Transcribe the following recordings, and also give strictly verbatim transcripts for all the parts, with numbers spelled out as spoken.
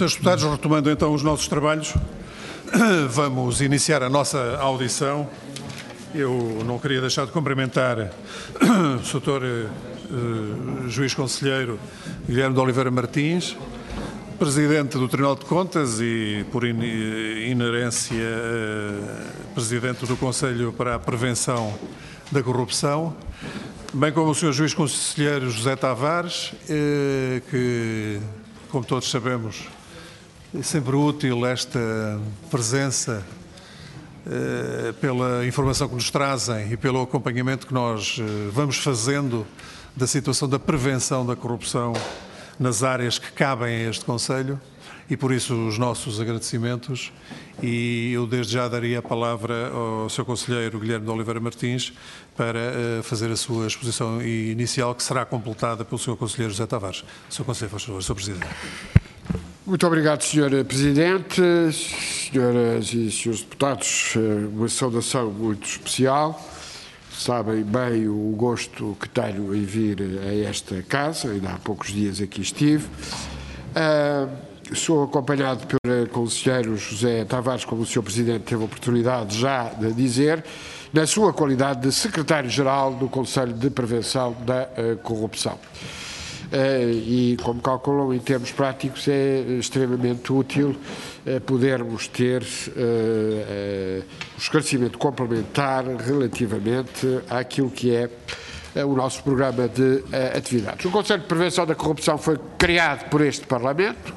senhores deputados, retomando então os nossos trabalhos, vamos iniciar a nossa audição. Eu não queria deixar de cumprimentar o doutor uh, Juiz Conselheiro Guilherme de Oliveira Martins, Presidente do Tribunal de Contas e, por inerência, uh, Presidente do Conselho para a Prevenção da Corrupção, bem como o senhor Juiz Conselheiro José Tavares, uh, que, como todos sabemos, é sempre útil esta presença eh, pela informação que nos trazem e pelo acompanhamento que nós eh, vamos fazendo da situação da prevenção da corrupção nas áreas que cabem a este Conselho, e por isso os nossos agradecimentos. E eu desde já daria a palavra ao senhor Conselheiro Guilherme de Oliveira Martins para eh, fazer a sua exposição inicial, que será completada pelo senhor Conselheiro José Tavares. senhor Conselheiro, faz favor, senhor Presidente. Muito obrigado, senhor Presidente, senhoras e senhores deputados, uma saudação muito especial. Sabem bem o gosto que tenho em vir a esta casa, ainda há poucos dias aqui estive. Uh, sou acompanhado pelo conselheiro José Tavares, como o senhor Presidente teve a oportunidade já de dizer, na sua qualidade de Secretário-Geral do Conselho de Prevenção da uh, Corrupção. Uh, e, como calculam, em termos práticos, é extremamente útil uh, podermos ter uh, uh, um esclarecimento complementar relativamente àquilo que é uh, o nosso programa de uh, atividades. O Conselho de Prevenção da Corrupção foi criado por este Parlamento.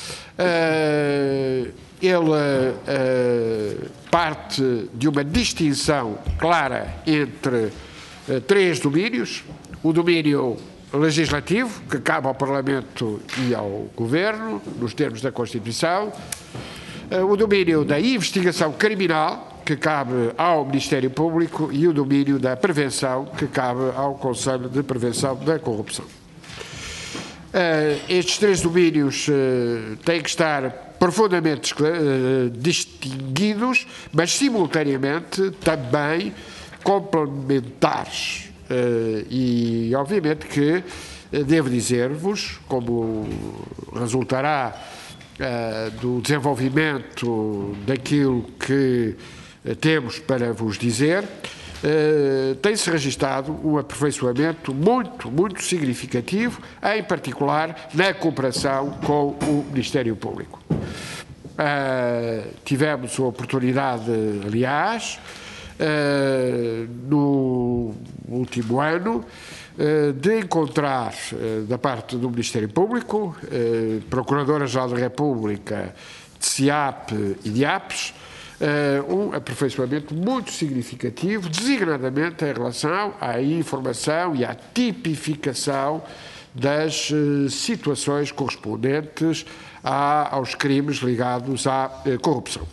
Uh, ele uh, parte de uma distinção clara entre uh, três domínios: o domínio legislativo, que cabe ao Parlamento e ao Governo, nos termos da Constituição, o domínio da investigação criminal, que cabe ao Ministério Público, e o domínio da prevenção, que cabe ao Conselho de Prevenção da Corrupção. Estes três domínios têm que estar profundamente distinguidos, mas simultaneamente também complementares. Uh, e, obviamente, que uh, devo dizer-vos, como resultará uh, do desenvolvimento daquilo que uh, temos para vos dizer, uh, tem-se registado um aperfeiçoamento muito, muito significativo, em particular na cooperação com o Ministério Público. Uh, tivemos a oportunidade, aliás, Uh, no último ano, uh, de encontrar, uh, da parte do Ministério Público, uh, Procuradora-Geral da República, de SIAP e de APES, uh, um aperfeiçoamento muito significativo, designadamente em relação à informação e à tipificação das uh, situações correspondentes a, aos crimes ligados à uh, corrupção.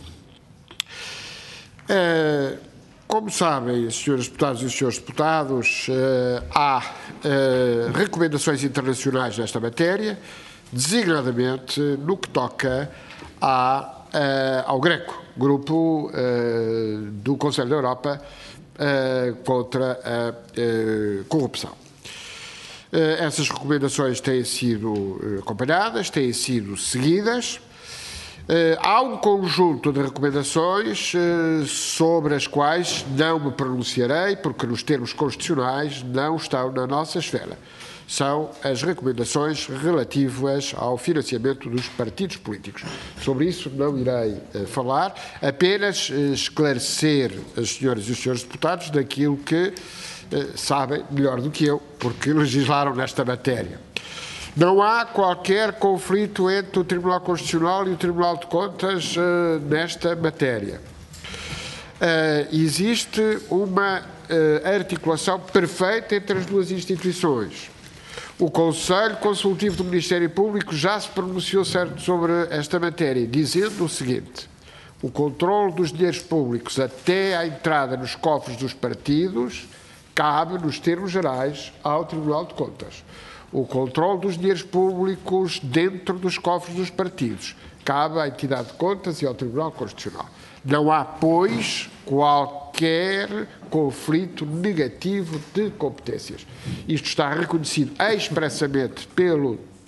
Uh, Como sabem, senhores deputados e senhores deputados, uh, há uh, recomendações internacionais nesta matéria, designadamente no que toca à, uh, ao GRECO, Grupo uh, do Conselho da Europa uh, contra a uh, Corrupção. Uh, essas recomendações têm sido acompanhadas, têm sido seguidas. Uh, há um conjunto de recomendações uh, sobre as quais não me pronunciarei, porque nos termos constitucionais não estão na nossa esfera. São as recomendações relativas ao financiamento dos partidos políticos. Sobre isso não irei uh, falar, apenas uh, esclarecer as senhoras e os senhores deputados daquilo que uh, sabem melhor do que eu, porque legislaram nesta matéria. Não há qualquer conflito entre o Tribunal Constitucional e o Tribunal de Contas uh, nesta matéria. Uh, existe uma uh, articulação perfeita entre as duas instituições. O Conselho Consultivo do Ministério Público já se pronunciou certo sobre esta matéria, dizendo o seguinte: o controle dos dinheiros públicos até à entrada nos cofres dos partidos cabe, nos termos gerais, ao Tribunal de Contas. O controle dos dinheiros públicos dentro dos cofres dos partidos cabe à entidade de contas e ao Tribunal Constitucional. Não há, pois, qualquer conflito negativo de competências. Isto está reconhecido expressamente pelo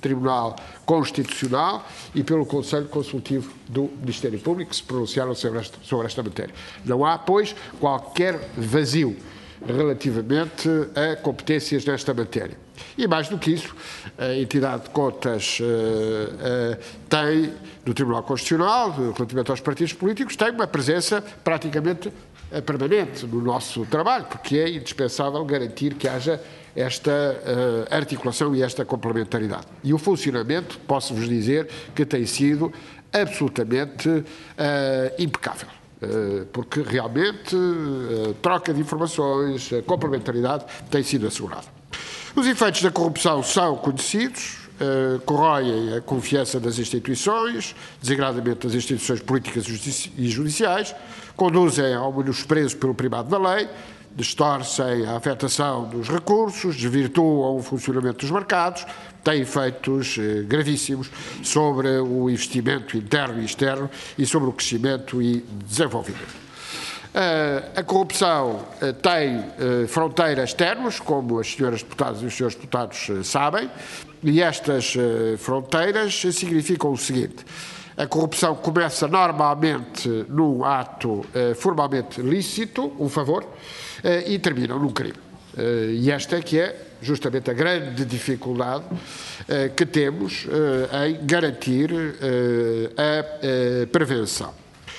Tribunal Constitucional e pelo Conselho Consultivo do Ministério Público, que se pronunciaram sobre esta, sobre esta matéria. Não há, pois, qualquer vazio relativamente a competências nesta matéria. E mais do que isso, a entidade de contas uh, uh, tem, do Tribunal Constitucional, relativamente aos partidos políticos, tem uma presença praticamente uh, permanente no nosso trabalho, porque é indispensável garantir que haja esta uh, articulação e esta complementaridade. E o funcionamento, posso-vos dizer, que tem sido absolutamente uh, impecável. Porque realmente a troca de informações, a complementaridade tem sido assegurada. Os efeitos da corrupção são conhecidos, corroem a confiança das instituições, desagradamento das instituições políticas e judiciais, conduzem ao menosprezo pelo primado da lei, distorcem a afetação dos recursos, desvirtuam o funcionamento dos mercados, têm efeitos eh, gravíssimos sobre o investimento interno e externo e sobre o crescimento e desenvolvimento. Uh, a corrupção uh, tem uh, fronteiras ternos, como as senhoras deputadas e os senhores deputados uh, sabem, e estas uh, fronteiras significam o seguinte: a corrupção começa normalmente num ato uh, formalmente lícito, um favor, uh, e termina num crime. Uh, e esta é que é justamente a grande dificuldade uh, que temos uh, em garantir uh, a uh, prevenção.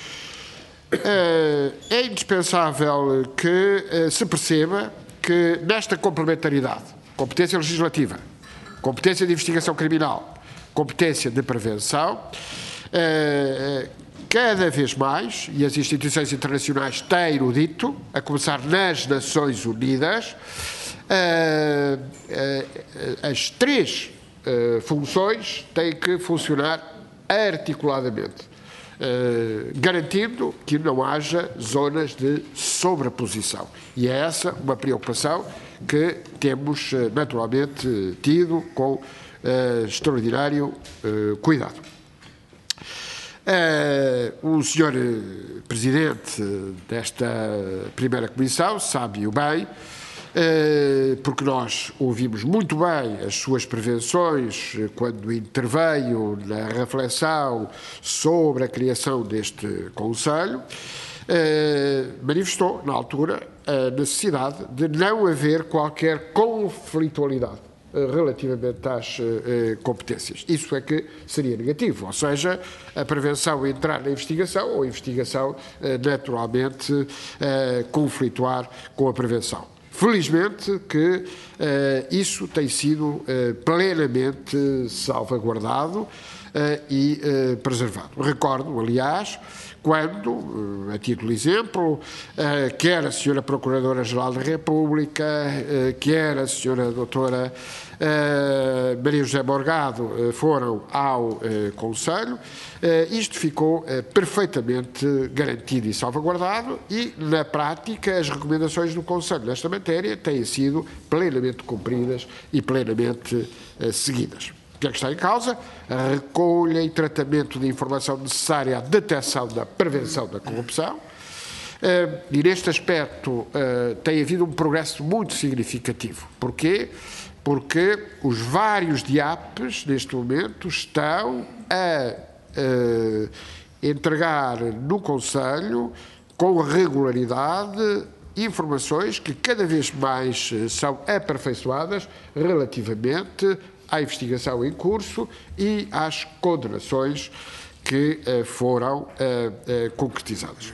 Uh, é indispensável que uh, se perceba que nesta complementaridade, competência legislativa, competência de investigação criminal, competência de prevenção, uh, cada vez mais, e as instituições internacionais têm-no dito, a começar nas Nações Unidas, uh, uh, as três uh, funções têm que funcionar articuladamente. Uh, garantindo que não haja zonas de sobreposição. E é essa uma preocupação que temos uh, naturalmente tido com uh, extraordinário uh, cuidado. Uh, o senhor Presidente desta primeira Comissão sabe-o bem, porque nós ouvimos muito bem as suas prevenções quando interveio na reflexão sobre a criação deste Conselho, manifestou, na altura, a necessidade de não haver qualquer conflitualidade relativamente às competências. Isso é que seria negativo, ou seja, a prevenção entrar na investigação ou a investigação, naturalmente, conflituar com a prevenção. Felizmente que uh, isso tem sido uh, plenamente salvaguardado uh, e uh, preservado. Recordo, aliás, quando, uh, a título de exemplo, uh, quer a senhora Procuradora-Geral da República, uh, quer a senhora Doutora uh, Maria José Morgado uh, foram ao uh, Conselho, uh, isto ficou uh, perfeitamente garantido e salvaguardado e, na prática, as recomendações do Conselho nesta matéria têm sido plenamente cumpridas e plenamente uh, seguidas. O que é que está em causa? A recolha e tratamento de informação necessária à detecção da prevenção da corrupção. Uh, e neste aspecto uh, tem havido um progresso muito significativo. Porquê? Porque os vários D I A Ps, neste momento, estão a uh, entregar no Conselho, com regularidade, informações que cada vez mais são aperfeiçoadas relativamente à investigação em curso e às condenações que uh, foram uh, uh, concretizadas.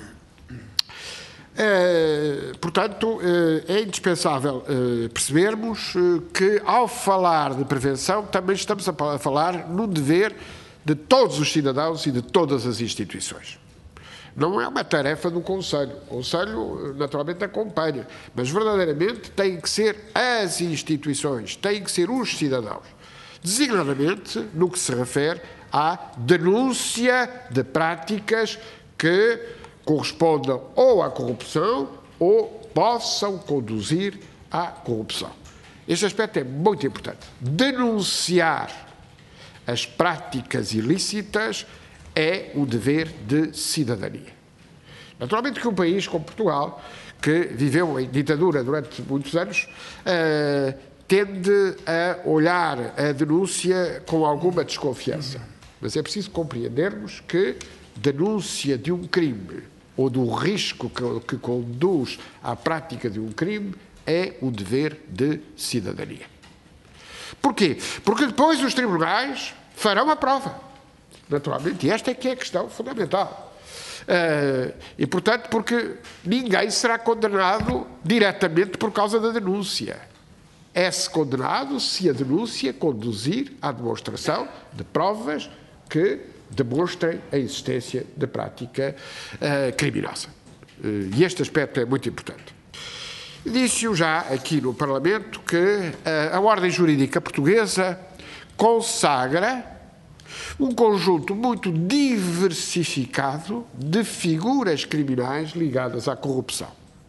Uh, portanto, uh, é indispensável uh, percebermos uh, que, ao falar de prevenção, também estamos a falar no dever de todos os cidadãos e de todas as instituições. Não é uma tarefa do Conselho. O Conselho, naturalmente, acompanha, mas verdadeiramente têm que ser as instituições, têm que ser os cidadãos. Designadamente no que se refere à denúncia de práticas que correspondam ou à corrupção ou possam conduzir à corrupção. Este aspecto é muito importante. Denunciar as práticas ilícitas é um dever de cidadania. Naturalmente que um país como Portugal, que viveu em ditadura durante muitos anos, uh, tende a olhar a denúncia com alguma desconfiança. Mas é preciso compreendermos que denúncia de um crime ou do risco que, que conduz à prática de um crime é um dever de cidadania. Porquê? Porque depois os tribunais farão a prova, naturalmente, e esta é que é a questão fundamental. Uh, e, portanto, porque ninguém será condenado diretamente por causa da denúncia. É-se condenado se a denúncia conduzir à demonstração de provas que demonstrem a existência de prática uh, criminosa. Uh, e este aspecto é muito importante. Disse-o já aqui no Parlamento que uh, a ordem jurídica portuguesa consagra um conjunto muito diversificado de figuras criminais ligadas à corrupção.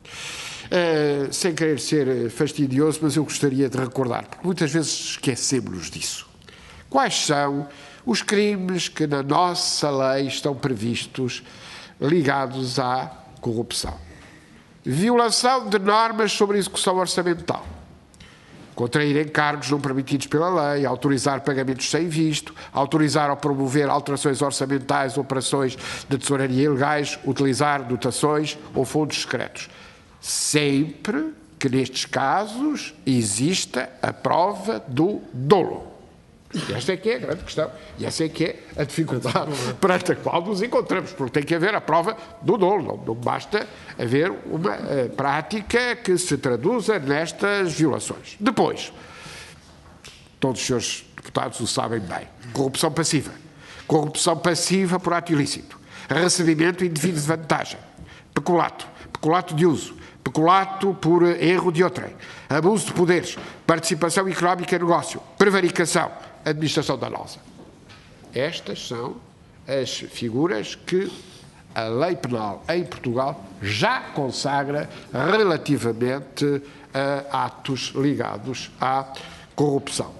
Uh, sem querer ser fastidioso, mas eu gostaria de recordar, porque muitas vezes esquecemos disso. Quais são os crimes que na nossa lei estão previstos ligados à corrupção? Violação de normas sobre execução orçamental. Contrair encargos não permitidos pela lei, autorizar pagamentos sem visto, autorizar ou promover alterações orçamentais, operações de tesouraria ilegais, utilizar dotações ou fundos secretos. Sempre que nestes casos exista a prova do dolo. E esta é que é a grande questão. E essa é que é a dificuldade perante a qual nos encontramos, porque tem que haver a prova do dolo. Não, não basta haver uma uh, prática que se traduza nestas violações. Depois, todos os senhores deputados o sabem bem, corrupção passiva. Corrupção passiva por ato ilícito. Recebimento indevido de vantagem. Peculato. Peculato de uso. Peculato por erro de outrem. Abuso de poderes. Participação económica em negócio. Prevaricação. Administração danosa. Estas são as figuras que a lei penal em Portugal já consagra relativamente a atos ligados à corrupção.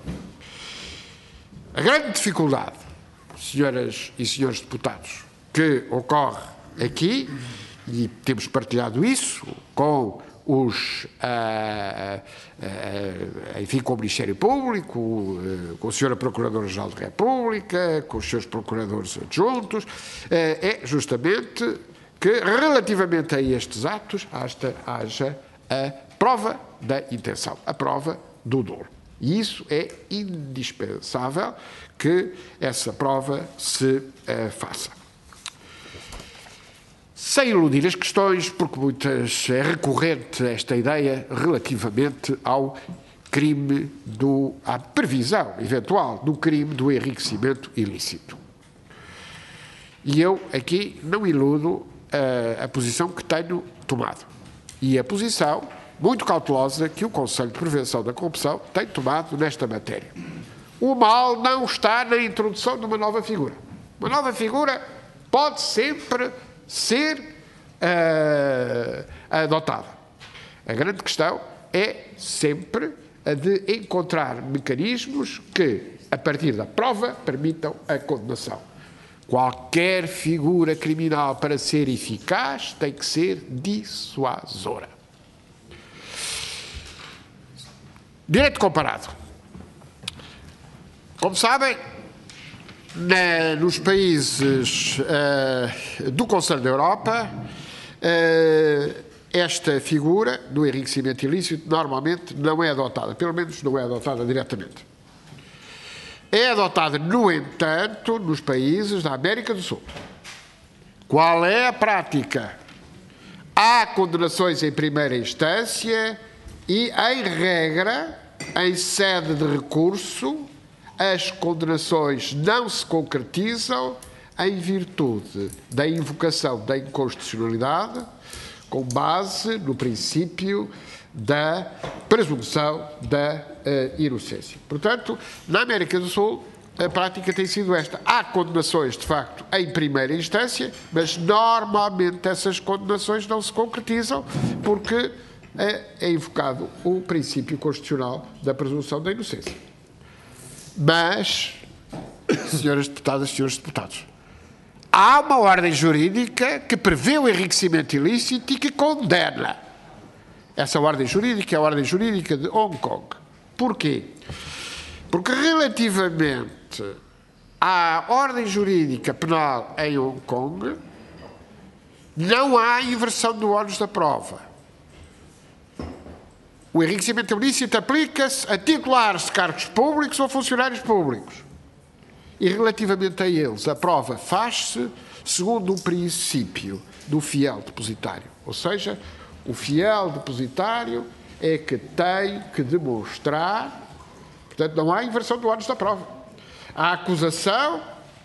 A grande dificuldade, senhoras e senhores deputados, que ocorre aqui, e temos partilhado isso com os, uh, uh, enfim, com o Ministério Público, uh, com a senhora Procuradora-Geral da República, com os seus procuradores adjuntos, uh, é justamente que, relativamente a estes atos, haja, haja a prova da intenção, a prova do dolo. E isso é indispensável que essa prova se uh, faça. Sem iludir as questões, porque muitas é recorrente esta ideia relativamente ao crime do, à previsão eventual do crime do enriquecimento ilícito. E eu aqui não iludo uh, a posição que tenho tomado. E a posição muito cautelosa que o Conselho de Prevenção da Corrupção tem tomado nesta matéria. O mal não está na introdução de uma nova figura. Uma nova figura pode sempre ser uh, adotada. A grande questão é sempre a de encontrar mecanismos que, a partir da prova, permitam a condenação. Qualquer figura criminal, para ser eficaz, tem que ser dissuasora. Direito comparado. Como sabem, Na, nos países uh, do Conselho da Europa, uh, esta figura do enriquecimento ilícito normalmente não é adotada, pelo menos não é adotada diretamente. É adotada, no entanto, nos países da América do Sul. Qual é a prática? Há condenações em primeira instância e, em regra, em sede de recurso, as condenações não se concretizam em virtude da invocação da inconstitucionalidade com base no princípio da presunção da uh, inocência. Portanto, na América do Sul, a prática tem sido esta. Há condenações, de facto, em primeira instância, mas normalmente essas condenações não se concretizam porque é, é invocado o princípio constitucional da presunção da inocência. Mas, senhoras deputadas e senhores deputados, há uma ordem jurídica que prevê o enriquecimento ilícito e que condena. Essa ordem jurídica é a ordem jurídica de Hong Kong. Porquê? Porque relativamente à ordem jurídica penal em Hong Kong, não há inversão do ónus da prova. O enriquecimento ilícito aplica-se a titulares de cargos públicos ou funcionários públicos. E relativamente a eles, a prova faz-se segundo o princípio do fiel depositário. Ou seja, o fiel depositário é que tem que demonstrar, portanto, não há inversão do ónus da prova. A acusação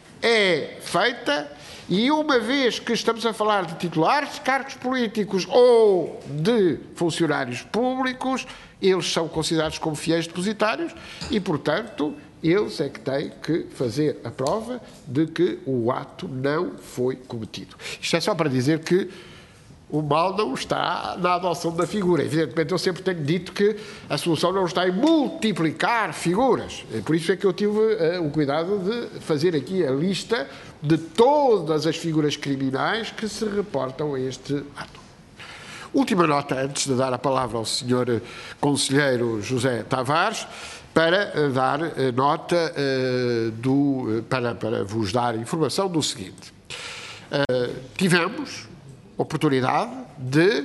é feita e, uma vez que estamos a falar de titulares de cargos políticos ou de funcionários públicos, eles são considerados como fiéis depositários e, portanto, eles é que têm que fazer a prova de que o ato não foi cometido. Isto é só para dizer que o mal não está na adoção da figura. Evidentemente, eu sempre tenho dito que a solução não está em multiplicar figuras. Por isso é que eu tive uh, o cuidado de fazer aqui a lista de todas as figuras criminais que se reportam a este ato. Última nota, antes de dar a palavra ao senhor Conselheiro José Tavares, para uh, dar uh, nota uh, do, uh, para, para vos dar informação do seguinte. Uh, tivemos oportunidade de,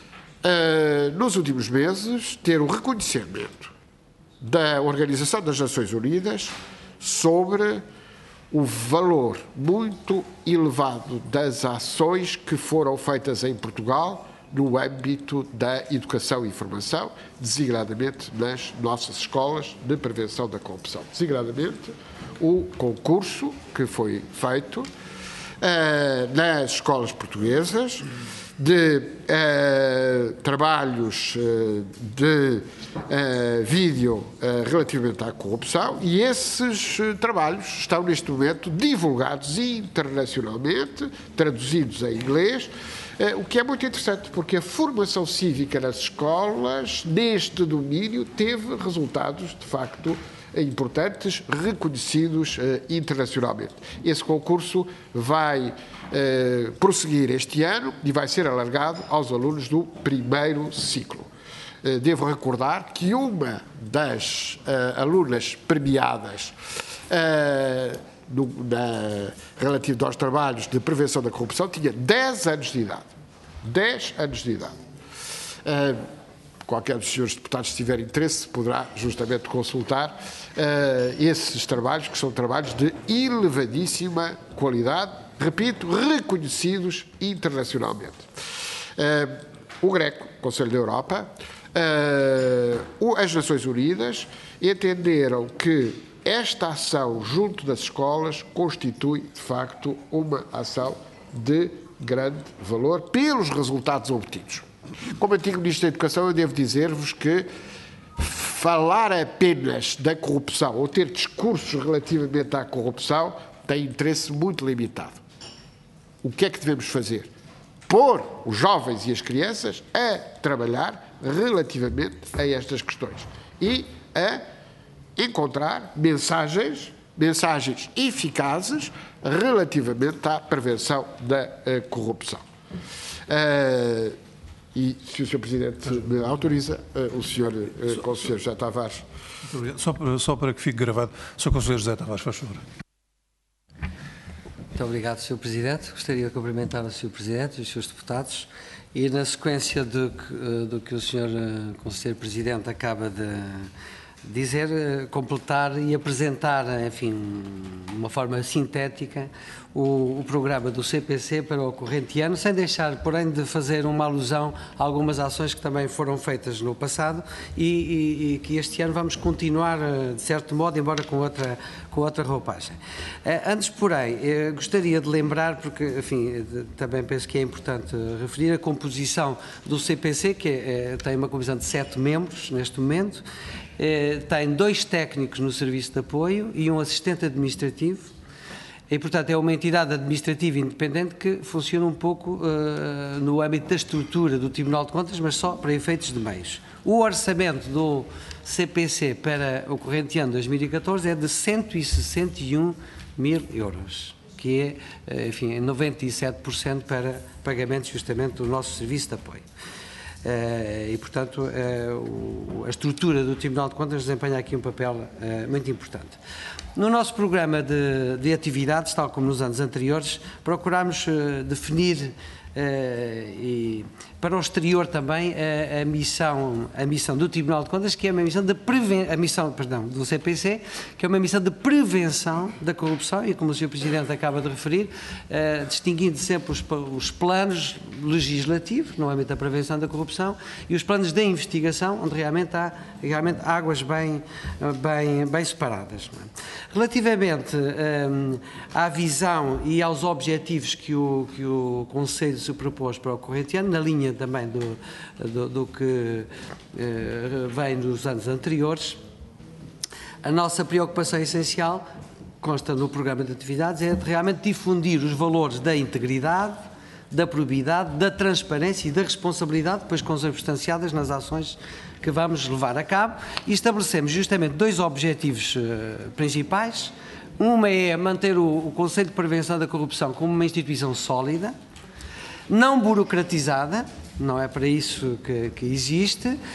uh, nos últimos meses, ter o reconhecimento da Organização das Nações Unidas sobre o valor muito elevado das ações que foram feitas em Portugal no âmbito da educação e formação, designadamente nas nossas escolas de prevenção da corrupção. Designadamente, o concurso que foi feito Uh, nas escolas portuguesas, de uh, trabalhos uh, de uh, vídeo uh, relativamente à corrupção, e esses uh, trabalhos estão neste momento divulgados internacionalmente, traduzidos em inglês, uh, o que é muito interessante, porque a formação cívica nas escolas, neste domínio, teve resultados, de facto, importantes, reconhecidos uh, internacionalmente. Esse concurso vai uh, prosseguir este ano e vai ser alargado aos alunos do primeiro ciclo. Uh, devo recordar que uma das uh, alunas premiadas uh, no, na, relativo aos trabalhos de prevenção da corrupção tinha dez anos de idade. dez anos de idade. Uh, Qualquer dos senhores deputados, se tiver interesse, poderá justamente consultar uh, esses trabalhos, que são trabalhos de elevadíssima qualidade, repito, reconhecidos internacionalmente. Uh, o Greco, o Conselho da Europa, uh, as Nações Unidas entenderam que esta ação junto das escolas constitui, de facto, uma ação de grande valor pelos resultados obtidos. Como antigo Ministro da Educação, eu devo dizer-vos que falar apenas da corrupção ou ter discursos relativamente à corrupção tem interesse muito limitado. O que é que devemos fazer? Pôr os jovens e as crianças a trabalhar relativamente a estas questões e a encontrar mensagens, mensagens eficazes relativamente à prevenção da uh, corrupção. Uh, E, se o senhor Presidente me autoriza, uh, o senhor uh, Conselheiro José Tavares. Muito obrigado. Só, para, só para que fique gravado, senhor Conselheiro José Tavares, faz favor. Muito obrigado, senhor Presidente. Gostaria de cumprimentar o senhor Presidente e os senhores deputados e, na sequência do que, do que o senhor Conselheiro Presidente acaba de dizer, completar e apresentar, enfim, de uma forma sintética, o, o programa do C P C para o corrente ano, sem deixar, porém, de fazer uma alusão a algumas ações que também foram feitas no passado e, e, e que este ano vamos continuar, de certo modo, embora com outra, com outra roupagem. Antes, porém, gostaria de lembrar, porque, enfim, também penso que é importante referir a composição do C P C, que é, tem uma composição de sete membros neste momento. Eh, tem dois técnicos no serviço de apoio e um assistente administrativo e, portanto, é uma entidade administrativa independente que funciona um pouco uh, no âmbito da estrutura do Tribunal de Contas, mas só para efeitos de meios. O orçamento do C P C para o corrente ano dois mil e catorze é de cento e sessenta e um mil euros, que é, enfim, noventa e sete por cento para pagamentos justamente do nosso serviço de apoio. e, portanto, a estrutura do Tribunal de Contas desempenha aqui um papel muito importante. No nosso programa de, de atividades, tal como nos anos anteriores, procurámos definir Uh, e para o exterior também a, a missão a missão do Tribunal de Contas, que é uma missão de preven a missão perdão do C P C, que é uma missão de prevenção da corrupção, e como o senhor Presidente acaba de referir, uh, distinguindo sempre os, os planos legislativos no âmbito da prevenção da corrupção e os planos de investigação, onde realmente há realmente águas bem bem bem separadas. Relativamente um, à visão e aos objetivos que o que o Conselho se propôs para o corrente ano, na linha também do, do, do que eh, vem dos anos anteriores, a nossa preocupação essencial, consta no programa de atividades, é de realmente difundir os valores da integridade, da probidade, da transparência e da responsabilidade, depois consubstanciadas nas ações que vamos levar a cabo, e estabelecemos justamente dois objetivos eh, principais. Uma é manter o, o Conselho de Prevenção da Corrupção como uma instituição sólida, não burocratizada, não é para isso que, que existe, uh,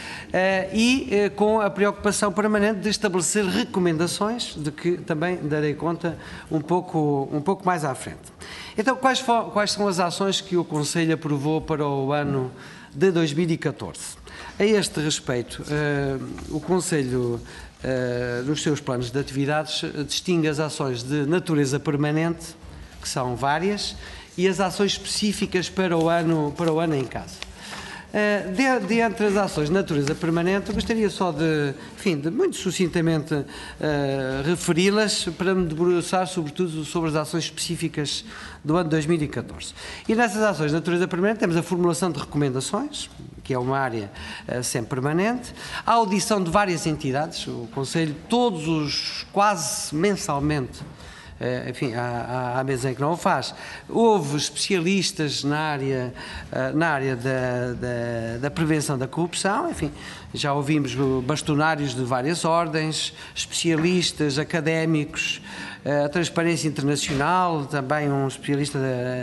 e uh, com a preocupação permanente de estabelecer recomendações, de que também darei conta um pouco, um pouco mais à frente. Então, quais, for, quais são as ações que o Conselho aprovou para o ano de dois mil e catorze? A este respeito, uh, o Conselho, uh, nos seus planos de atividades, distingue as ações de natureza permanente, que são várias, e as ações específicas para o ano, para o ano em casa. Uh, de, de entre as ações de natureza permanente, gostaria só de, enfim, de muito sucintamente uh, referi-las para me debruçar sobretudo sobre as ações específicas do ano dois mil e catorze. E nessas ações de natureza permanente temos a formulação de recomendações, que é uma área uh, sempre permanente, a audição de várias entidades, o Conselho todos os, quase mensalmente, enfim, há, há meses em que não o faz. Houve especialistas na área, na área da, da, da prevenção da corrupção, enfim, já ouvimos bastonários de várias ordens, especialistas, académicos, a Transparência Internacional, também um especialista,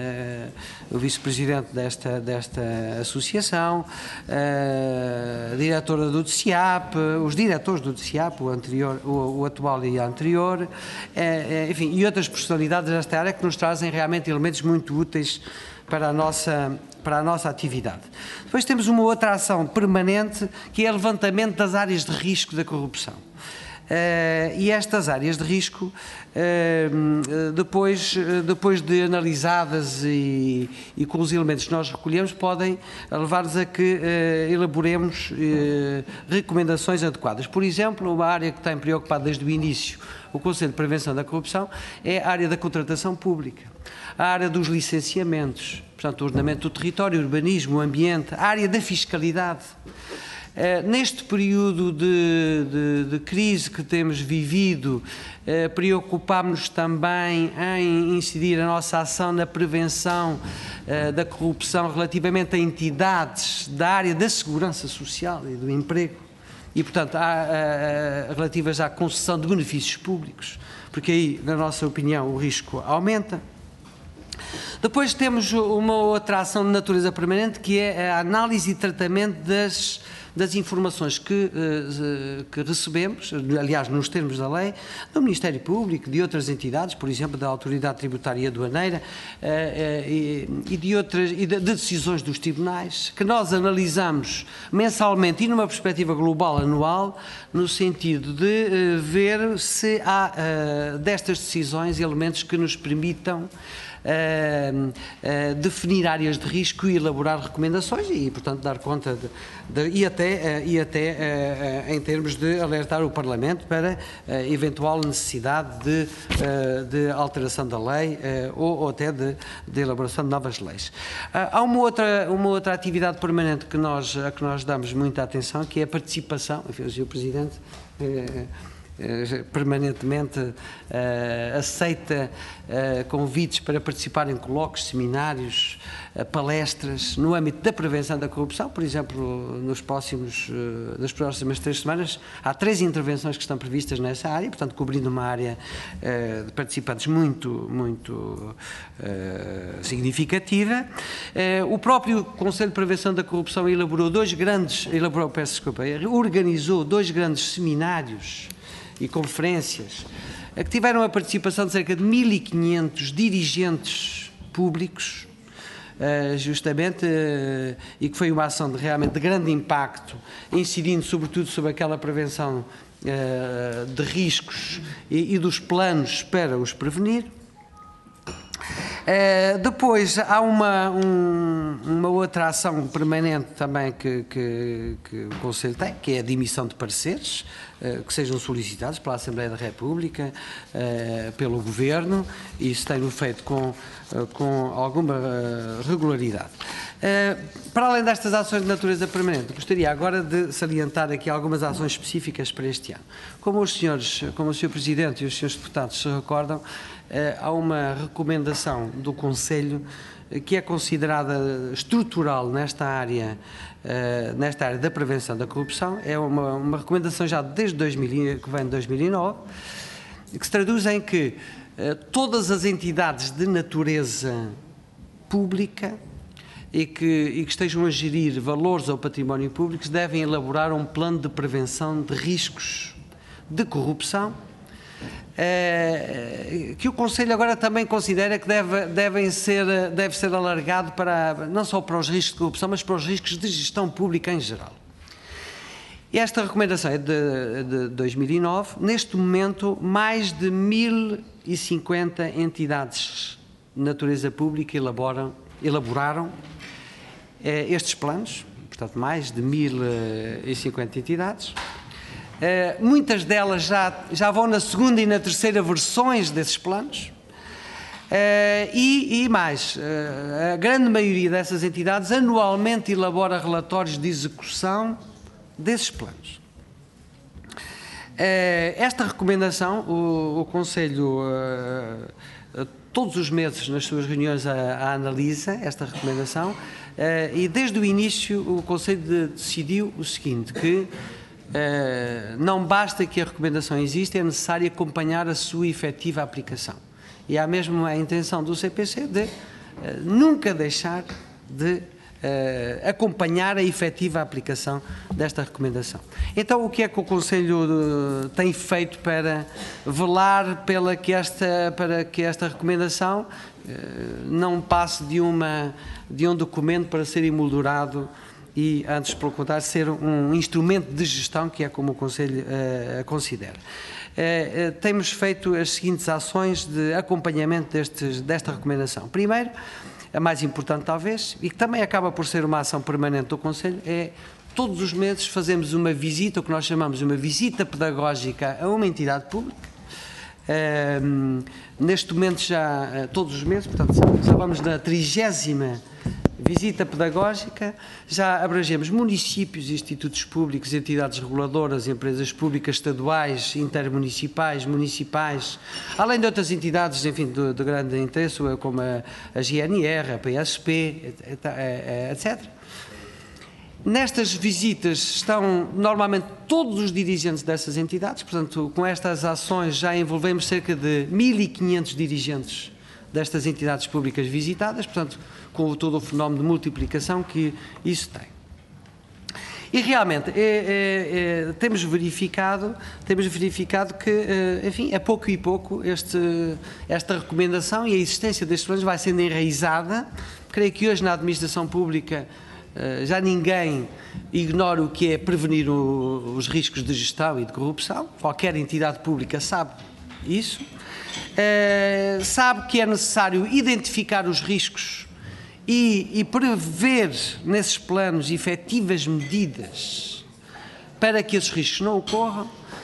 o vice-presidente desta, desta associação, a diretora do D C I A P, os diretores do D C I A P, o, anterior, o, o atual e o anterior, enfim, e outras personalidades desta área que nos trazem realmente elementos muito úteis para a nossa, para a nossa atividade. Depois temos uma outra ação permanente, que é o levantamento das áreas de risco da corrupção. Uh, e estas áreas de risco, uh, depois, depois de analisadas e, e com os elementos que nós recolhemos, podem levar-nos a que uh, elaboremos uh, recomendações adequadas. Por exemplo, uma área que tem preocupado desde o início o Conselho de Prevenção da Corrupção é a área da contratação pública, a área dos licenciamentos, portanto, o ordenamento do território, o urbanismo, o ambiente, a área da fiscalidade. Uh, neste período de, de, de crise que temos vivido, uh, preocupámos-nos também em incidir a nossa ação na prevenção uh, da corrupção relativamente a entidades da área da segurança social e do emprego e, portanto, há, uh, relativas à concessão de benefícios públicos, porque aí, na nossa opinião, o risco aumenta. Depois temos uma outra ação de natureza permanente, que é a análise e tratamento das das informações que, que recebemos, aliás, nos termos da lei, do Ministério Público, de outras entidades, por exemplo, da Autoridade Tributária e Aduaneira e de outras e de decisões dos tribunais, que nós analisamos mensalmente e numa perspectiva global anual, no sentido de ver se há destas decisões elementos que nos permitam Uh, uh, definir áreas de risco e elaborar recomendações e, portanto, dar conta de, de, e até, uh, e até uh, uh, em termos de alertar o Parlamento para uh, eventual necessidade de, uh, de alteração da lei uh, ou, ou até de, de elaboração de novas leis. Uh, há uma outra, uma outra atividade permanente que nós, a que nós damos muita atenção, que é a participação, enfim, o senhor Presidente uh, permanentemente uh, aceita uh, convites para participar em colóquios, seminários, uh, palestras no âmbito da prevenção da corrupção. Por exemplo, nos próximos, uh, nas próximas três semanas há três intervenções que estão previstas nessa área, portanto cobrindo uma área uh, de participantes muito, muito uh, significativa. Uh, o próprio Conselho de Prevenção da Corrupção elaborou dois grandes, elaborou, peço desculpa, organizou dois grandes seminários e conferências, que tiveram a participação de cerca de mil e quinhentos dirigentes públicos, justamente, e que foi uma ação de, realmente de grande impacto, incidindo sobretudo sobre aquela prevenção de riscos e, e dos planos para os prevenir. Uh, depois há uma, um, uma outra ação permanente também que, que, que o Conselho tem, que é a de emissão de pareceres, uh, que sejam solicitados pela Assembleia da República, uh, pelo Governo, e isso tem-no feito com, uh, com alguma uh, regularidade. Uh, para além destas ações de natureza permanente, gostaria agora de salientar aqui algumas ações específicas para este ano. Como os senhores, como o senhor Presidente e os senhores deputados se recordam, Uh, há uma recomendação do Conselho uh, que é considerada estrutural nesta área, uh, nesta área da prevenção da corrupção. É uma, uma recomendação já desde dois mil, que vem de dois mil e nove, que se traduz em que uh, todas as entidades de natureza pública e que, e que estejam a gerir valores ao património público devem elaborar um plano de prevenção de riscos de corrupção, É, que o Conselho agora também considera que deve, devem ser, deve ser alargado para, não só para os riscos de corrupção, mas para os riscos de gestão pública em geral. Esta recomendação é de, de dois mil e nove. Neste momento, mais de mil e cinquenta entidades de natureza pública elaboram, elaboraram eh, estes planos, portanto, mais de mil e cinquenta entidades. Uh, muitas delas já, já vão na segunda e na terceira versões desses planos, uh, e, e mais, uh, a grande maioria dessas entidades anualmente elabora relatórios de execução desses planos. Uh, esta recomendação, o, o Conselho, uh, uh, todos os meses nas suas reuniões a, a analisa esta recomendação, uh, e desde o início o Conselho de, decidiu o seguinte, que Uh, não basta que a recomendação exista, é necessário acompanhar a sua efetiva aplicação. E há mesmo a intenção do C P C de uh, nunca deixar de uh, acompanhar a efetiva aplicação desta recomendação. Então, o que é que o Conselho uh, tem feito para velar pela que esta, para que esta recomendação uh, não passe de, uma, de um documento para ser emoldurado e, antes, pelo contrário, ser um instrumento de gestão, que é como o Conselho uh, considera. Uh, uh, temos feito as seguintes ações de acompanhamento destes, desta recomendação. Primeiro, a mais importante talvez, e que também acaba por ser uma ação permanente do Conselho, é todos os meses fazemos uma visita, o que nós chamamos de uma visita pedagógica a uma entidade pública. Uh, neste momento já, uh, todos os meses, portanto, já vamos na trigésima visita pedagógica, já abrangemos municípios, institutos públicos, entidades reguladoras, empresas públicas estaduais, intermunicipais, municipais, além de outras entidades, enfim, de, de grande interesse, como a, a G N R, a P S P, etcétera. Nestas visitas estão normalmente todos os dirigentes dessas entidades, portanto, com estas ações já envolvemos cerca de mil e quinhentos dirigentes destas entidades públicas visitadas, portanto, com todo o fenómeno de multiplicação que isso tem. E realmente é, é, é, temos verificado, temos verificado que, enfim, a pouco e pouco este, esta recomendação e a existência destes planos vai sendo enraizada. Creio que hoje na administração pública já ninguém ignora o que é prevenir o, os riscos de gestão e de corrupção. Qualquer entidade pública sabe isso. Uh, sabe que é necessário identificar os riscos e, e prever nesses planos efetivas medidas para que esses riscos não ocorram.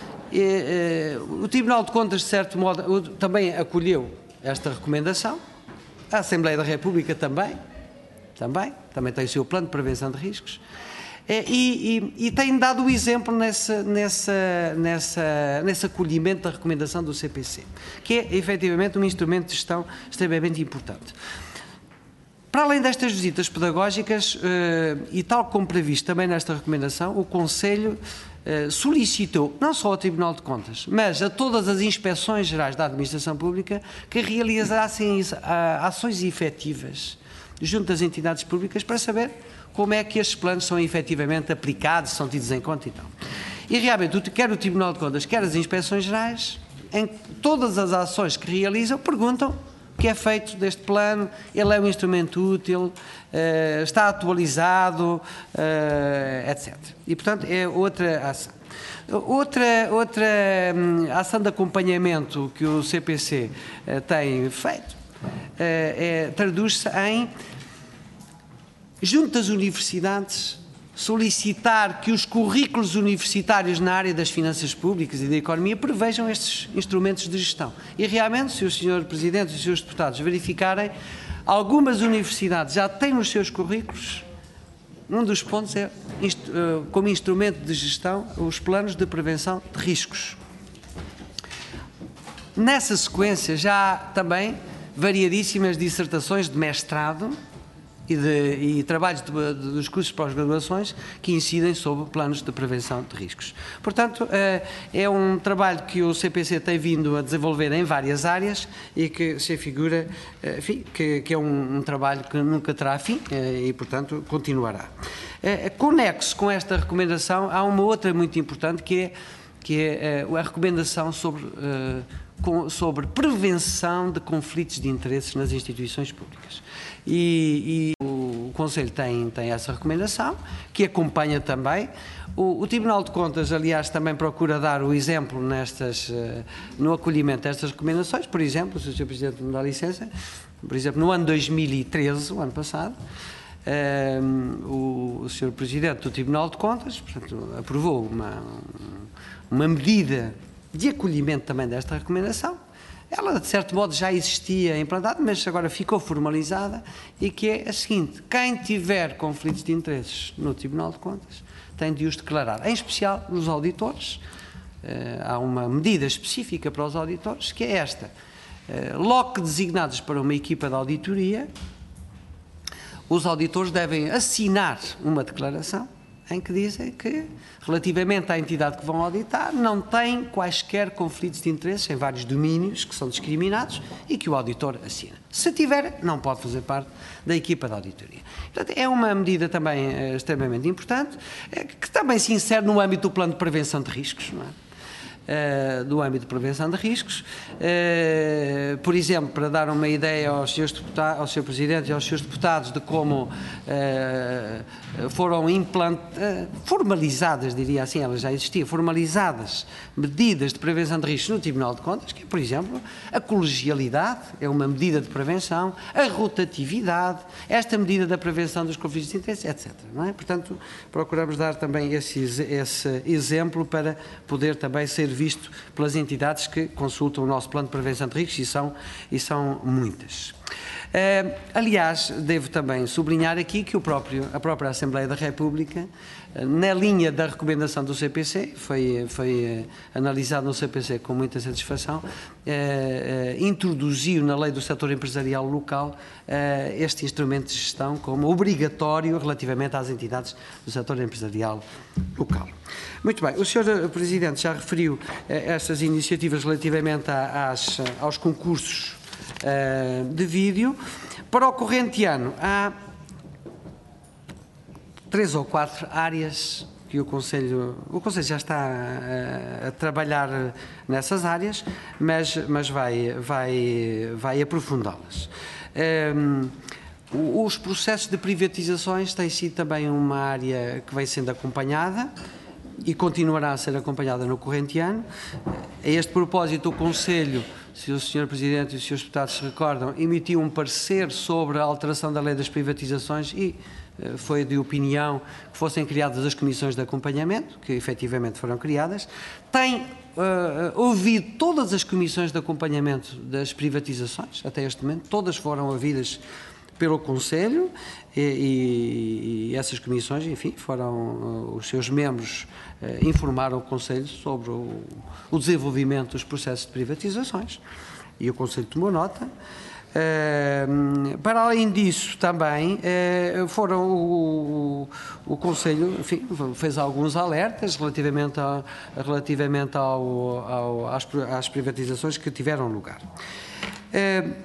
Uh, uh, o Tribunal de Contas, de certo modo, também acolheu esta recomendação, a Assembleia da República também, também, também tem o seu plano de prevenção de riscos. E, e, e tem dado o exemplo nessa, nessa, nessa, nesse acolhimento da recomendação do C P C, que é efetivamente um instrumento de gestão extremamente importante. Para além destas visitas pedagógicas, e tal como previsto também nesta recomendação, o Conselho solicitou, não só ao Tribunal de Contas, mas a todas as inspeções gerais da Administração Pública, que realizassem ações efetivas junto às entidades públicas para saber como é que estes planos são efetivamente aplicados, são tidos em conta e tal. E realmente, quer o Tribunal de Contas, quer as inspeções gerais, em todas as ações que realizam, perguntam o que é feito deste plano, ele é um instrumento útil, está atualizado, etcétera. E, portanto, é outra ação. Outra, outra ação de acompanhamento que o C P C tem feito é, traduz-se em, junto das universidades, solicitar que os currículos universitários na área das finanças públicas e da economia prevejam estes instrumentos de gestão. E realmente, se o senhor Presidente e os senhores deputados verificarem, algumas universidades já têm nos seus currículos, um dos pontos é, como instrumento de gestão, os planos de prevenção de riscos. Nessa sequência já há também variadíssimas dissertações de mestrado e, de, e trabalhos de, de, dos cursos de pós-graduações que incidem sobre planos de prevenção de riscos. Portanto, é um trabalho que o C P C tem vindo a desenvolver em várias áreas e que se figura, enfim, que, que é um, um trabalho que nunca terá fim e, portanto, continuará. Conexo com esta recomendação, há uma outra muito importante que é, que é a recomendação sobre, sobre prevenção de conflitos de interesses nas instituições públicas. E, e o Conselho tem, tem essa recomendação, que acompanha também. O, o Tribunal de Contas, aliás, também procura dar o exemplo nestas, no acolhimento destas recomendações. Por exemplo, se o senhor Presidente me dá licença, por exemplo, no ano dois mil e treze, o ano passado, um, o, o senhor Presidente do Tribunal de Contas, portanto, aprovou uma, uma medida de acolhimento também desta recomendação. Ela, de certo modo, já existia implantada, mas agora ficou formalizada, e que é a seguinte: quem tiver conflitos de interesses no Tribunal de Contas tem de os declarar, em especial nos auditores. Há uma medida específica para os auditores, que é esta: logo que designados para uma equipa de auditoria, os auditores devem assinar uma declaração em que dizem que, relativamente à entidade que vão auditar, não tem quaisquer conflitos de interesses em vários domínios que são discriminados e que o auditor assina. Se tiver, não pode fazer parte da equipa de auditoria. Portanto, é uma medida também é, extremamente importante, é, que também se insere no âmbito do plano de prevenção de riscos, não é? Uh, do âmbito de prevenção de riscos. Uh, por exemplo, para dar uma ideia aos senhores deputados, ao senhor Presidente e aos senhores deputados de como uh, foram implant, uh, formalizadas, diria assim, elas já existiam, formalizadas medidas de prevenção de riscos no Tribunal de Contas, que é, por exemplo, a colegialidade, é uma medida de prevenção, a rotatividade, esta medida da prevenção dos conflitos de interesse, etcétera. Não é? Portanto, procuramos dar também esse, esse exemplo para poder também ser visto pelas entidades que consultam o nosso plano de prevenção de riscos, e são, e são muitas. Uh, aliás, devo também sublinhar aqui que o próprio, a própria Assembleia da República, uh, na linha da recomendação do C P C, foi, foi uh, analisado no C P C com muita satisfação, uh, uh, introduziu na lei do setor empresarial local uh, este instrumento de gestão como obrigatório relativamente às entidades do setor empresarial local. Muito bem, o senhor Presidente já referiu uh, estas iniciativas relativamente a, às, aos concursos Uh, de vídeo. Para o corrente ano, há três ou quatro áreas que o Conselho, o Conselho já está a, a trabalhar nessas áreas, mas, mas vai, vai, vai aprofundá-las. Um, os processos de privatizações têm sido também uma área que vem sendo acompanhada e continuará a ser acompanhada no corrente ano. A este propósito, o Conselho, se o senhor Presidente e os senhores deputados se recordam, emitiu um parecer sobre a alteração da lei das privatizações e uh, foi de opinião que fossem criadas as comissões de acompanhamento, que efetivamente foram criadas. Tem uh, ouvido todas as comissões de acompanhamento das privatizações, até este momento, todas foram ouvidas pelo Conselho e, e, e essas comissões, enfim, foram, os seus membros eh, informaram o Conselho sobre o, o desenvolvimento dos processos de privatizações e o Conselho tomou nota. Uh, para além disso também uh, foram o, o, o Conselho, enfim, fez alguns alertas relativamente, a, relativamente ao, ao, às, às privatizações que tiveram lugar. Uh,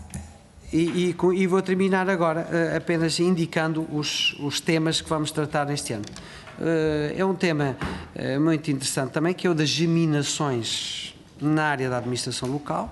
e, e, e vou terminar agora uh, apenas indicando os, os temas que vamos tratar neste ano. Uh, é um tema uh, muito interessante também, que é o das geminações na área da administração local.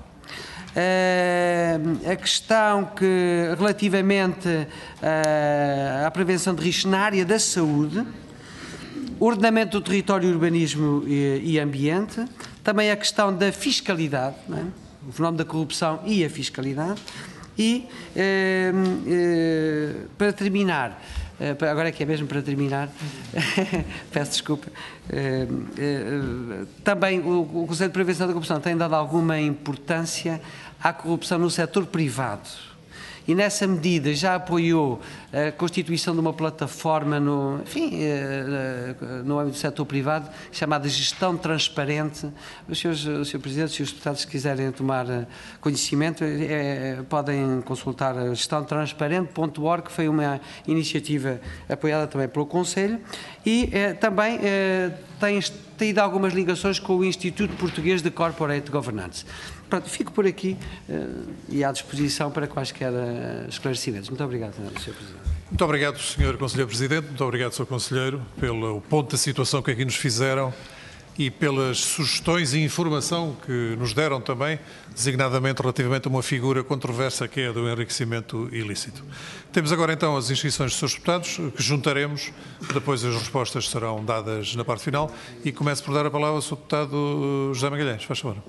Uh, a questão que, relativamente uh, à prevenção de riscos na área da saúde, ordenamento do território, urbanismo e, e ambiente, também a questão da fiscalidade, não é? O fenómeno da corrupção e a fiscalidade, e uh, uh, para terminar, uh, agora é que é mesmo para terminar, peço desculpa, uh, uh, também o, o Conselho de Prevenção da Corrupção tem dado alguma importância à corrupção no setor privado e nessa medida já apoiou a constituição de uma plataforma no, enfim, no âmbito do setor privado chamada Gestão Transparente. Os senhores, o senhor Presidente, os senhores deputados, se quiserem tomar conhecimento, é, podem consultar a gestão transparente ponto org, que foi uma iniciativa apoiada também pelo Conselho e é, também é, tem tido algumas ligações com o Instituto Português de Corporate Governance. Pronto, fico por aqui uh, e à disposição para quaisquer uh, esclarecimentos. Muito obrigado, senhor Presidente. Muito obrigado, senhor Conselheiro Presidente, muito obrigado, senhor Conselheiro, pelo ponto da situação que aqui nos fizeram e pelas sugestões e informação que nos deram também, designadamente relativamente a uma figura controversa que é a do enriquecimento ilícito. Temos agora então as inscrições dos senhores deputados, que juntaremos, depois as respostas serão dadas na parte final e começo por dar a palavra ao senhor deputado José Magalhães. Faz favor.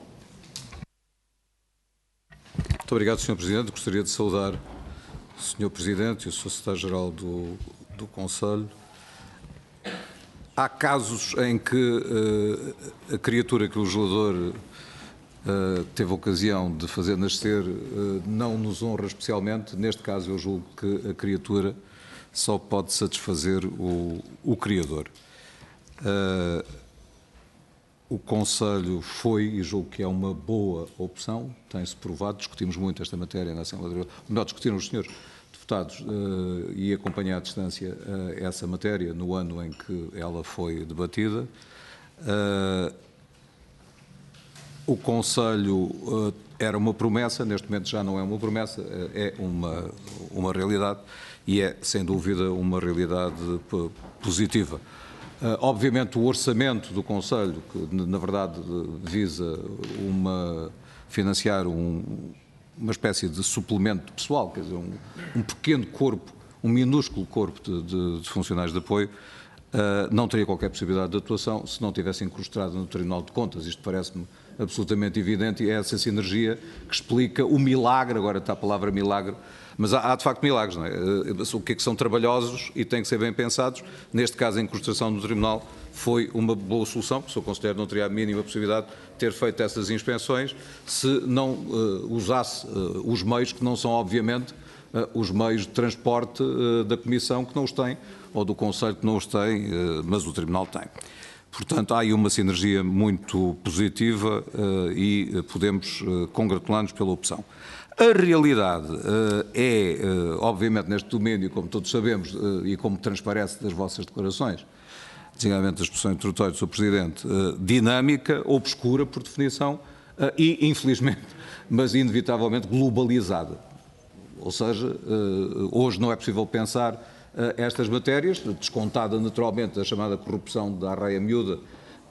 Muito obrigado, senhor Presidente. Gostaria de saudar o senhor Presidente e o senhor Secretário-Geral do, do Conselho. Há casos em que uh, a criatura que o legislador uh, teve ocasião de fazer nascer uh, não nos honra especialmente. Neste caso, eu julgo que a criatura só pode satisfazer o, o Criador. Uh, O Conselho foi, e julgo que é uma boa opção, tem-se provado, discutimos muito esta matéria na Assembleia, melhor, discutiram os senhores deputados uh, e acompanhar à distância uh, essa matéria no ano em que ela foi debatida. Uh, o Conselho uh, era uma promessa, neste momento já não é uma promessa, uh, é uma, uma realidade e é, sem dúvida, uma realidade positiva. Uh, obviamente o orçamento do Conselho, que na verdade visa uma, financiar um, uma espécie de suplemento pessoal, quer dizer, um, um pequeno corpo, um minúsculo corpo de, de, de funcionários de apoio, uh, não teria qualquer possibilidade de atuação se não tivesse incrustado no Tribunal de Contas. Isto parece-me absolutamente evidente e é essa sinergia que explica o milagre, agora está a palavra milagre, mas há, há de facto milagres, não é? O que é que são trabalhosos e têm que ser bem pensados. Neste caso, a incrustação do Tribunal foi uma boa solução, porque o senhor Conselheiro não teria a mínima possibilidade de ter feito essas inspeções se não uh, usasse uh, os meios que não são, obviamente, uh, os meios de transporte uh, da Comissão que não os tem, ou do Conselho que não os tem, uh, mas o Tribunal tem. Portanto, há aí uma sinergia muito positiva uh, e podemos uh, congratular-nos pela opção. A realidade uh, é, uh, obviamente, neste domínio, como todos sabemos, uh, e como transparece das vossas declarações, designadamente da expressão introdutória do senhor Presidente, uh, dinâmica, obscura, por definição, uh, e, infelizmente, mas inevitavelmente globalizada. Ou seja, uh, hoje não é possível pensar uh, estas matérias, descontada naturalmente a chamada corrupção da arraia miúda uh,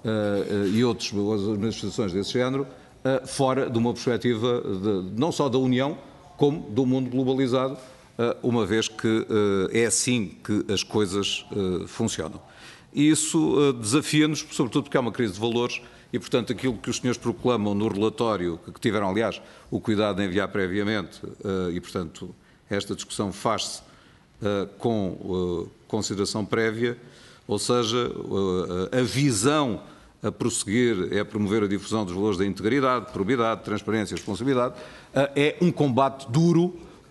uh, e outras manifestações desse género, Uh, fora de uma perspectiva de, não só da União, como do mundo globalizado, uh, uma vez que uh, é assim que as coisas uh, funcionam. E isso uh, desafia-nos, sobretudo porque há uma crise de valores e, portanto, aquilo que os senhores proclamam no relatório, que tiveram, aliás, o cuidado de enviar previamente, uh, e, portanto, esta discussão faz-se uh, com uh, consideração prévia, ou seja, uh, a visão a prosseguir é promover a difusão dos valores da integridade, probidade, transparência e responsabilidade. É um combate duro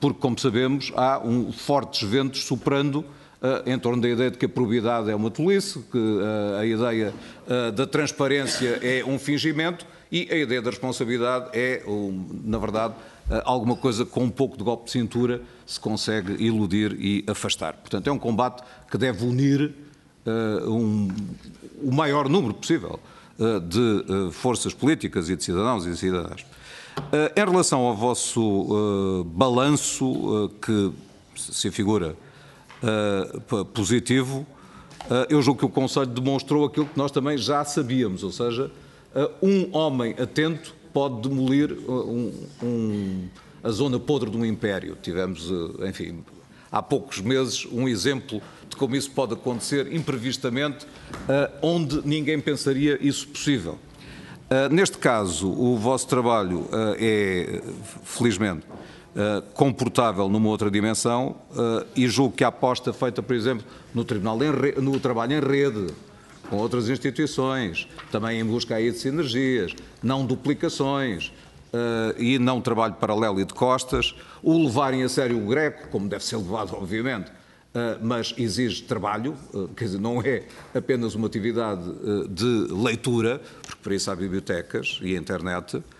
porque, como sabemos, há um, fortes ventos soprando uh, em torno da ideia de que a probidade é uma tolice, que uh, a ideia uh, da transparência é um fingimento e a ideia da responsabilidade é, um, na verdade, uh, alguma coisa com um pouco de golpe de cintura se consegue iludir e afastar. Portanto, é um combate que deve unir uh, um, o maior número possível uh, de uh, forças políticas e de cidadãos e de cidadãs. Uh, em relação ao vosso uh, balanço, uh, que se figura uh, positivo, uh, eu julgo que o Conselho demonstrou aquilo que nós também já sabíamos, ou seja, uh, um homem atento pode demolir uh, um, um, a zona podre de um império. Tivemos, uh, enfim, há poucos meses, um exemplo de como isso pode acontecer imprevistamente, uh, onde ninguém pensaria isso possível. Uh, neste caso, o vosso trabalho uh, é, felizmente, uh, comportável numa outra dimensão uh, e julgo que a aposta feita, por exemplo, no, tribunal em re... no trabalho em rede, com outras instituições, também em busca aí de sinergias, não duplicações uh, e não trabalho paralelo e de costas, o levarem a sério o Greco, como deve ser levado, obviamente, Uh, mas exige trabalho, uh, quer dizer, não é apenas uma atividade uh, de leitura, porque para isso há bibliotecas e a internet. Uh,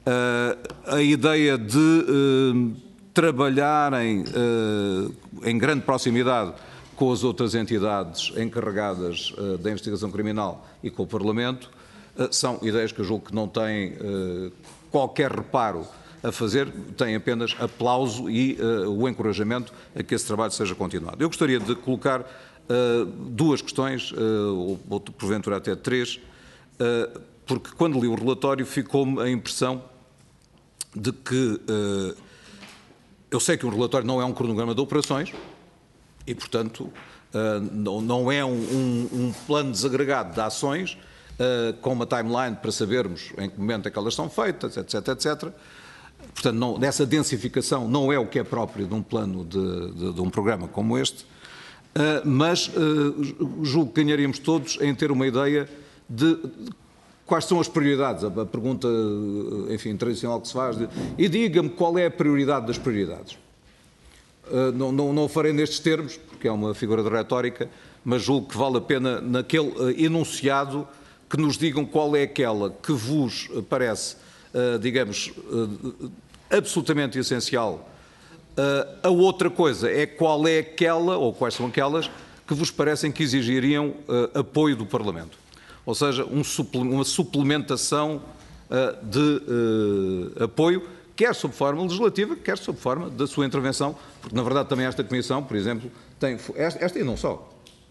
a ideia de uh, trabalharem uh, em grande proximidade com as outras entidades encarregadas uh, da investigação criminal e com o Parlamento uh, são ideias que eu julgo que não têm uh, qualquer reparo a fazer, tem apenas aplauso e uh, o encorajamento a que esse trabalho seja continuado. Eu gostaria de colocar uh, duas questões, uh, ou porventura até três, uh, porque quando li o relatório ficou-me a impressão de que, uh, eu sei que um relatório não é um cronograma de operações e, portanto, uh, não, não é um, um, um plano desagregado de ações uh, com uma timeline para sabermos em que momento é que elas são feitas, etc, etcétera. Portanto, não, essa densificação não é o que é próprio de um plano, de, de, de um programa como este, uh, mas uh, julgo que ganharíamos todos em ter uma ideia de, de quais são as prioridades. A, a pergunta, enfim, tradicional que se faz, de, e diga-me qual é a prioridade das prioridades. Uh, não, não, não o farei nestes termos, porque é uma figura de retórica, mas julgo que vale a pena, naquele uh, enunciado, que nos digam qual é aquela que vos parece, uh, digamos, uh, absolutamente essencial. Uh, a outra coisa é qual é aquela, ou quais são aquelas, que vos parecem que exigiriam uh, apoio do Parlamento. Ou seja, um suple uma suplementação uh, de uh, apoio, quer sob forma legislativa, quer sob forma da sua intervenção, porque na verdade também esta Comissão, por exemplo, tem, esta, esta e não só,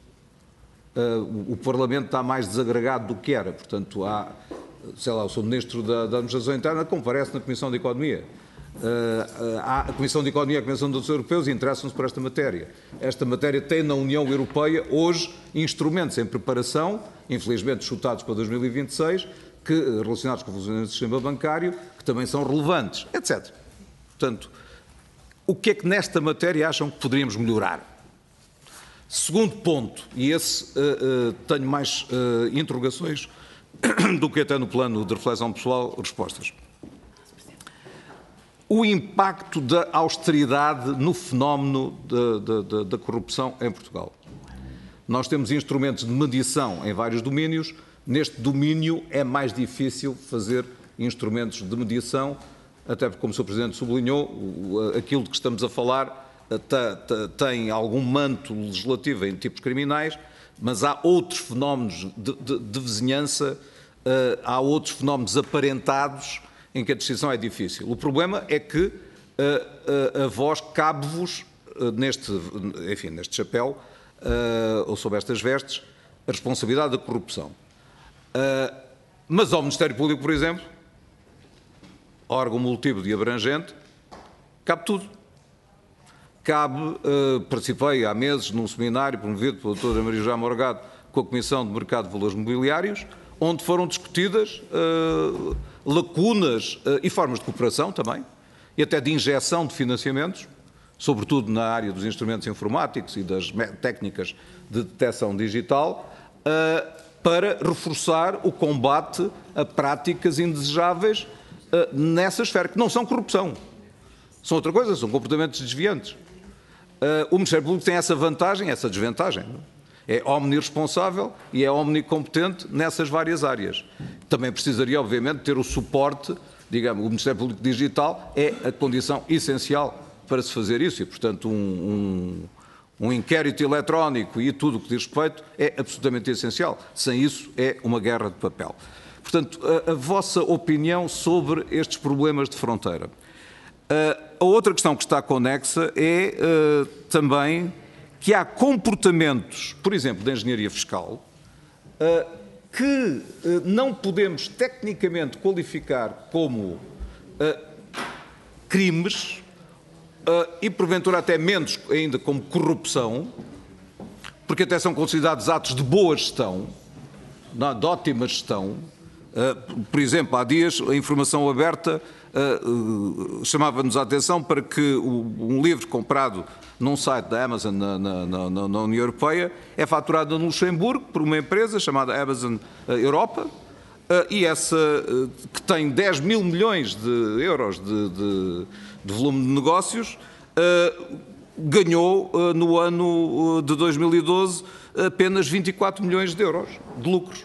uh, o Parlamento está mais desagregado do que era, portanto há, sei lá, o Sr Ministro da, da Administração Interna comparece na Comissão de Economia. Uh, há a Comissão de Economia e a Comissão dos Europeus interessam-se por esta matéria. Esta matéria tem na União Europeia hoje instrumentos em preparação, infelizmente chutados para dois mil e vinte e seis, que, relacionados com o funcionamento do sistema bancário, que também são relevantes, etcétera. Portanto, o que é que nesta matéria acham que poderíamos melhorar? Segundo ponto, e esse uh, uh, tenho mais uh, interrogações do que até no plano de reflexão pessoal, respostas. O impacto da austeridade no fenómeno da, da, da corrupção em Portugal. Nós temos instrumentos de medição em vários domínios. Neste domínio é mais difícil fazer instrumentos de medição, até porque, como o senhor Presidente sublinhou, aquilo de que estamos a falar tem algum manto legislativo em tipos criminais, mas há outros fenómenos de, de, de vizinhança, há outros fenómenos aparentados em que a decisão é difícil. O problema é que a, a, a vós cabe-vos, neste, enfim, neste chapéu, uh, ou sob estas vestes, a responsabilidade da corrupção. Uh, mas ao Ministério Público, por exemplo, órgão múltiplo e abrangente, cabe tudo. Cabe, uh, participei há meses num seminário promovido pela doutora Maria João Morgado com a Comissão de Mercado de Valores Mobiliários, onde foram discutidas uh, lacunas uh, e formas de cooperação também, e até de injeção de financiamentos, sobretudo na área dos instrumentos informáticos e das técnicas de detecção digital, uh, para reforçar o combate a práticas indesejáveis uh, nessa esfera, que não são corrupção, são outra coisa, são comportamentos desviantes. Uh, o Ministério Público tem essa vantagem, essa desvantagem. É omnirresponsável e é omnicompetente nessas várias áreas. Também precisaria, obviamente, ter o suporte, digamos, o Ministério Público Digital é a condição essencial para se fazer isso e, portanto, um, um, um inquérito eletrónico e tudo o que diz respeito é absolutamente essencial. Sem isso, é uma guerra de papel. Portanto, a, a vossa opinião sobre estes problemas de fronteira. Uh, a outra questão que está conexa é uh, também que há comportamentos, por exemplo, de engenharia fiscal, uh, que uh, não podemos tecnicamente qualificar como uh, crimes uh, e, porventura, até menos ainda como corrupção, porque até são considerados atos de boa gestão, de ótima gestão. Uh, por exemplo, há dias a informação aberta uh, uh, chamava-nos a atenção para que o, um livro comprado num site da Amazon na, na, na, na União Europeia é faturado no Luxemburgo por uma empresa chamada Amazon uh, Europa uh, e essa uh, que tem dez mil milhões de euros de, de, de volume de negócios uh, ganhou uh, no ano de dois mil e doze apenas vinte e quatro milhões de euros de lucros.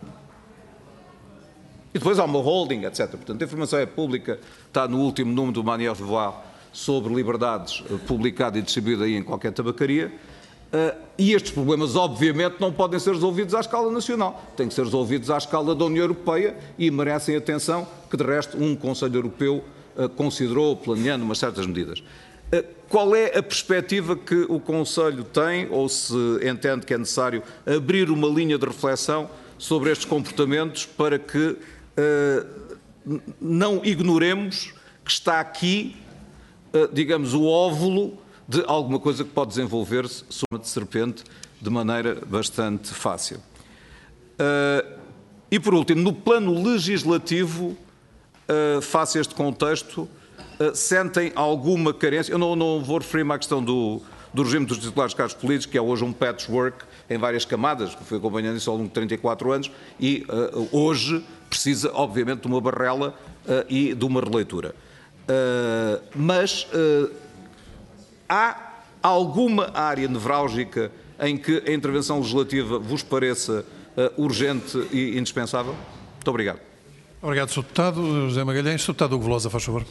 E depois há uma holding, etcétera. Portanto, a informação é pública, está no último número do Manuel de Voix sobre liberdades, publicado e distribuído aí em qualquer tabacaria. Uh, e estes problemas, obviamente, não podem ser resolvidos à escala nacional. Têm que ser resolvidos à escala da União Europeia e merecem atenção que, de resto, um Conselho Europeu uh, considerou, planeando umas certas medidas. Uh, qual é a perspectiva que o Conselho tem, ou se entende que é necessário abrir uma linha de reflexão sobre estes comportamentos para que Uh, não ignoremos que está aqui, uh, digamos, o óvulo de alguma coisa que pode desenvolver-se sob de serpente de maneira bastante fácil. Uh, e, por último, no plano legislativo, uh, face a este contexto, uh, sentem alguma carência? Eu não, não vou referir-me à questão do, do regime dos titulares de cargos políticos, que é hoje um patchwork em várias camadas, que fui acompanhando isso ao longo de trinta e quatro anos, e uh, hoje precisa, obviamente, de uma barrela uh, e de uma releitura. Uh, mas uh, há alguma área nevrálgica em que a intervenção legislativa vos pareça uh, urgente e indispensável? Muito obrigado. Obrigado, senhor Deputado. José Magalhães. senhor Deputado Hugo Velosa, faz favor.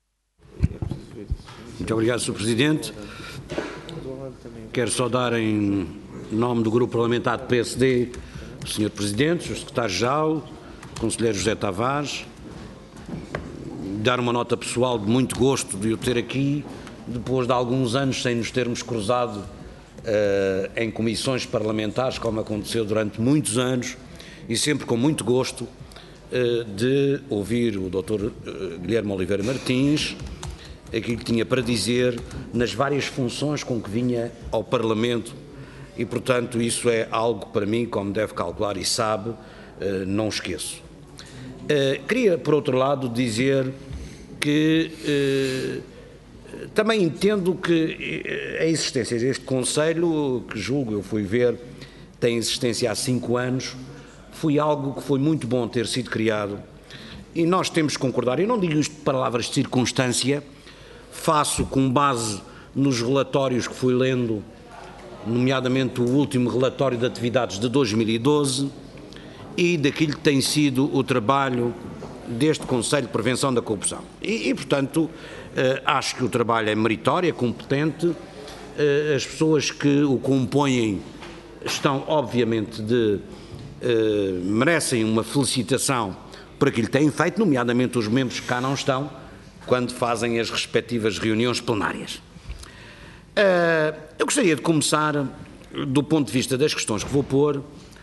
Muito obrigado, senhor Presidente. Quero só dar em nome do Grupo Parlamentar do P S D, o senhor Presidente, o Secretário-Geral, o Conselheiro José Tavares, dar uma nota pessoal de muito gosto de o ter aqui, depois de alguns anos sem nos termos cruzado uh, em comissões parlamentares, como aconteceu durante muitos anos, e sempre com muito gosto uh, de ouvir o doutor uh, Guilherme Oliveira Martins, aquilo que tinha para dizer nas várias funções com que vinha ao Parlamento, e, portanto, isso é algo para mim, como deve calcular e sabe, uh, não esqueço. Uh, queria, por outro lado, dizer que uh, também entendo que a existência deste Conselho, que julgo, eu fui ver, tem existência há cinco anos, foi algo que foi muito bom ter sido criado, e nós temos que concordar, eu não digo isto de palavras de circunstância, faço com base nos relatórios que fui lendo, nomeadamente o último relatório de atividades de dois mil e doze, e daquilo que tem sido o trabalho deste Conselho de Prevenção da Corrupção. E, e portanto, eh, acho que o trabalho é meritório, é competente, eh, as pessoas que o compõem estão, obviamente, de, eh, merecem uma felicitação por aquilo que têm feito, nomeadamente os membros que cá não estão, quando fazem as respectivas reuniões plenárias. Uh, eu gostaria de começar, do ponto de vista das questões que vou pôr, uh,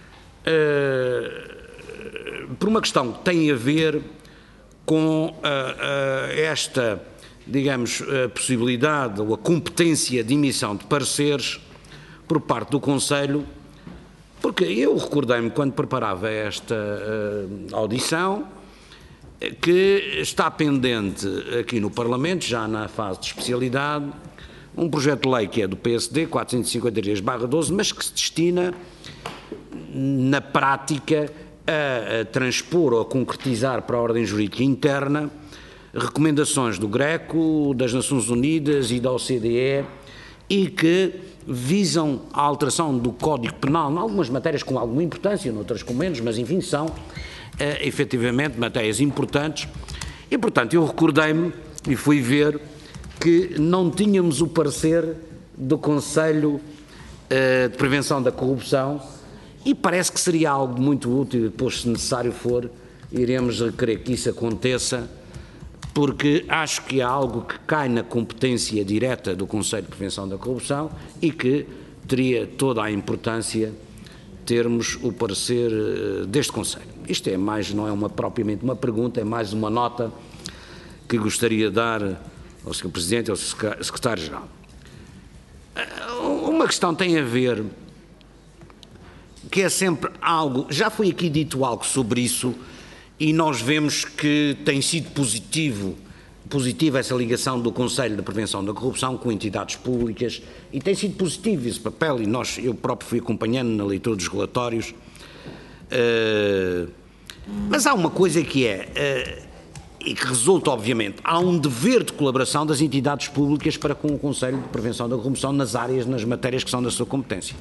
por uma questão que tem a ver com uh, uh, esta, digamos, a possibilidade ou a competência de emissão de pareceres por parte do Conselho, porque eu recordei-me, quando preparava esta uh, audição, que está pendente aqui no Parlamento, já na fase de especialidade, um projeto de lei que é do P S D, quatrocentos e cinquenta e três barra doze, mas que se destina, na prática, a, a transpor ou a concretizar para a ordem jurídica interna recomendações do GRECO, das Nações Unidas e da O C D E e que visam a alteração do Código Penal, em algumas matérias com alguma importância, noutras com menos, mas enfim, são eh, efetivamente matérias importantes. E, portanto, eu recordei-me e fui ver que não tínhamos o parecer do Conselho eh, de Prevenção da Corrupção e parece que seria algo muito útil, e depois, se necessário for, iremos querer que isso aconteça, porque acho que é algo que cai na competência direta do Conselho de Prevenção da Corrupção e que teria toda a importância termos o parecer uh, deste Conselho. Isto é mais, não é uma, propriamente uma pergunta, é mais uma nota que gostaria de dar ao senhor Presidente e ao Secretário-Geral. Uh, uma questão tem a ver, que é sempre algo, já foi aqui dito algo sobre isso, e nós vemos que tem sido positivo, positiva essa ligação do Conselho de Prevenção da Corrupção com entidades públicas, e tem sido positivo esse papel, e nós, eu próprio fui acompanhando na leitura dos relatórios, uh, mas há uma coisa que é, uh, e que resulta obviamente, há um dever de colaboração das entidades públicas para com o Conselho de Prevenção da Corrupção nas áreas, nas matérias que são da sua competência.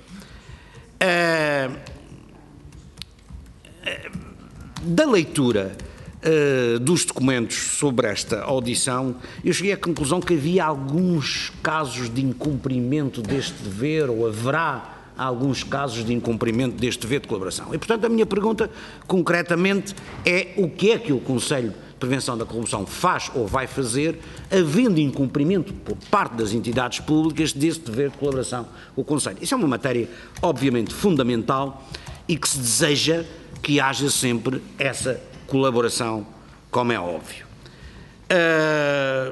Uh, uh, Da leitura uh, dos documentos sobre esta audição, eu cheguei à conclusão que havia alguns casos de incumprimento deste dever, ou haverá alguns casos de incumprimento deste dever de colaboração. E, portanto, a minha pergunta, concretamente, é o que é que o Conselho de Prevenção da Corrupção faz ou vai fazer, havendo incumprimento por parte das entidades públicas desse dever de colaboração com o Conselho. Isso é uma matéria, obviamente, fundamental e que se deseja que haja sempre essa colaboração, como é óbvio. Uh,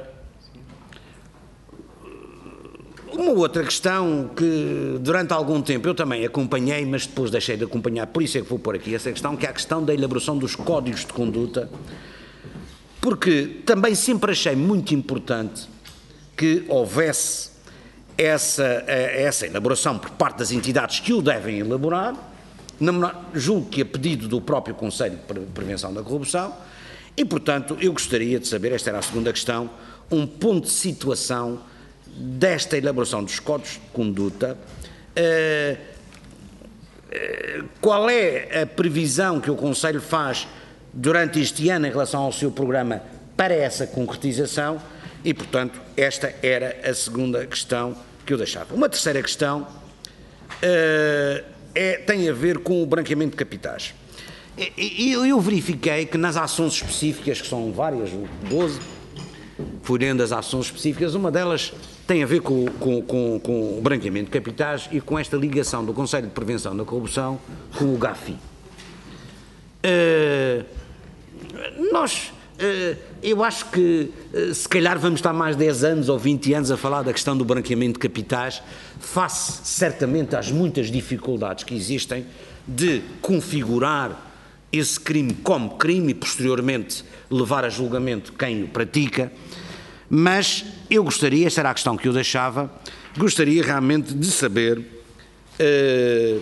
uma outra questão que durante algum tempo eu também acompanhei, mas depois deixei de acompanhar, por isso é que vou pôr aqui essa questão, que é a questão da elaboração dos códigos de conduta, porque também sempre achei muito importante que houvesse essa, essa elaboração por parte das entidades que o devem elaborar, julgo que a pedido do próprio Conselho de Prevenção da Corrupção, e, portanto, eu gostaria de saber, esta era a segunda questão, um ponto de situação desta elaboração dos códigos de conduta, uh, uh, qual é a previsão que o Conselho faz durante este ano em relação ao seu programa para essa concretização, e, portanto, esta era a segunda questão que eu deixava. Uma terceira questão uh, É, tem a ver com o branqueamento de capitais. E, eu, eu verifiquei que nas ações específicas, que são várias, doze, forem das ações específicas, uma delas tem a ver com, com, com, com o branqueamento de capitais e com esta ligação do Conselho de Prevenção da Corrupção com o GAFI. Uh, nós, uh, eu acho que uh, se calhar vamos estar mais dez anos ou vinte anos a falar da questão do branqueamento de capitais, face certamente às muitas dificuldades que existem de configurar esse crime como crime e posteriormente levar a julgamento quem o pratica, mas eu gostaria, esta era a questão que eu deixava, gostaria realmente de saber uh,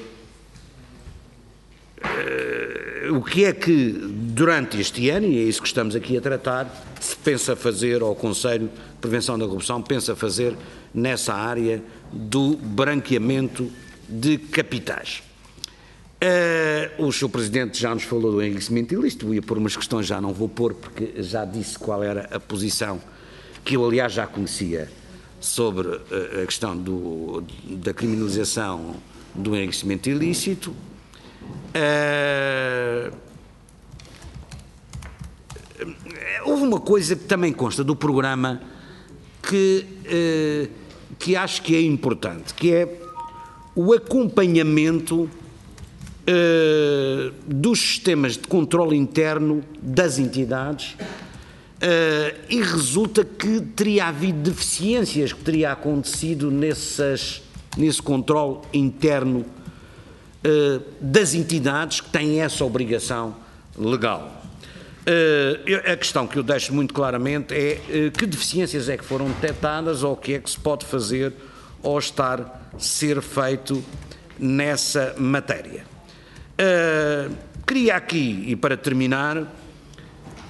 uh, o que é que durante este ano, e é isso que estamos aqui a tratar, se pensa fazer, ou o Conselho de Prevenção da Corrupção pensa fazer nessa área do branqueamento de capitais. Uh, o senhor Presidente já nos falou do enriquecimento ilícito, eu ia pôr umas questões, já não vou pôr, porque já disse qual era a posição que eu, aliás, já conhecia sobre uh, a questão do, da criminalização do enriquecimento ilícito. Uh, houve uma coisa que também consta do programa que... Uh, que acho que é importante, que é o acompanhamento uh, dos sistemas de controle interno das entidades uh, e resulta que teria havido deficiências que teria acontecido nessas, nesse controle interno uh, das entidades que têm essa obrigação legal. Uh, a questão que eu deixo muito claramente é uh, que deficiências é que foram detectadas ou o que é que se pode fazer ou estar a ser feito nessa matéria. Uh, queria aqui, e para terminar,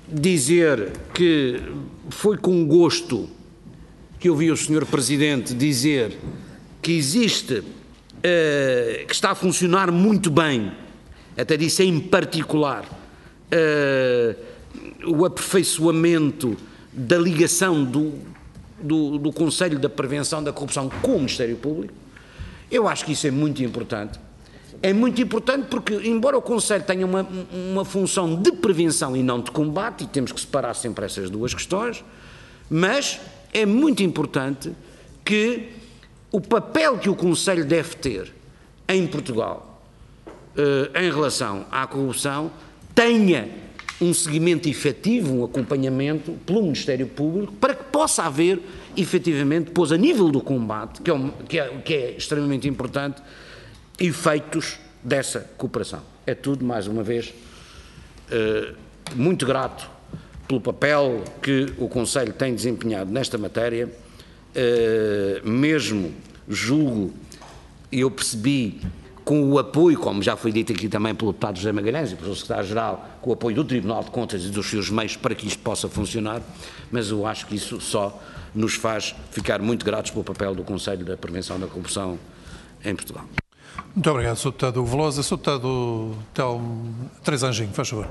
dizer que foi com gosto que ouvi o senhor Presidente dizer que existe, uh, que está a funcionar muito bem, até disse em particular, uh, o aperfeiçoamento da ligação do, do, do Conselho da Prevenção da Corrupção com o Ministério Público. Eu acho que isso é muito importante. É muito importante porque, embora o Conselho tenha uma, uma função de prevenção e não de combate, e temos que separar sempre essas duas questões, mas é muito importante que o papel que o Conselho deve ter em Portugal eh, em relação à corrupção tenha um seguimento efetivo, um acompanhamento pelo Ministério Público, para que possa haver, efetivamente, depois a nível do combate, que é, um, que é, que é extremamente importante, efeitos dessa cooperação. É tudo, mais uma vez, eh, muito grato pelo papel que o Conselho tem desempenhado nesta matéria, eh, mesmo julgo, e eu percebi, com o apoio, como já foi dito aqui também pelo deputado José Magalhães e pelo secretário-geral, com o apoio do Tribunal de Contas e dos seus meios para que isto possa funcionar, mas eu acho que isso só nos faz ficar muito gratos pelo papel do Conselho da Prevenção da Corrupção em Portugal. Muito obrigado, senhor Deputado Hugo Velosa. senhor Deputado Telmo Teresa Anjinho, faz favor.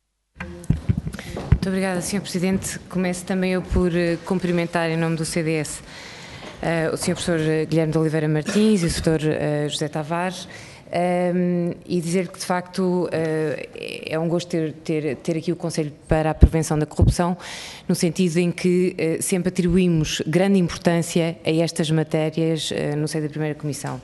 Muito obrigada, senhor Presidente. Começo também eu por uh, cumprimentar em nome do C D S uh, o senhor Professor Guilherme de Oliveira Martins e o doutor uh, José Tavares um, e dizer que, de facto, uh, é um gosto ter, ter, ter aqui o Conselho para a Prevenção da Corrupção, no sentido em que uh, sempre atribuímos grande importância a estas matérias uh, no seio da primeira Comissão.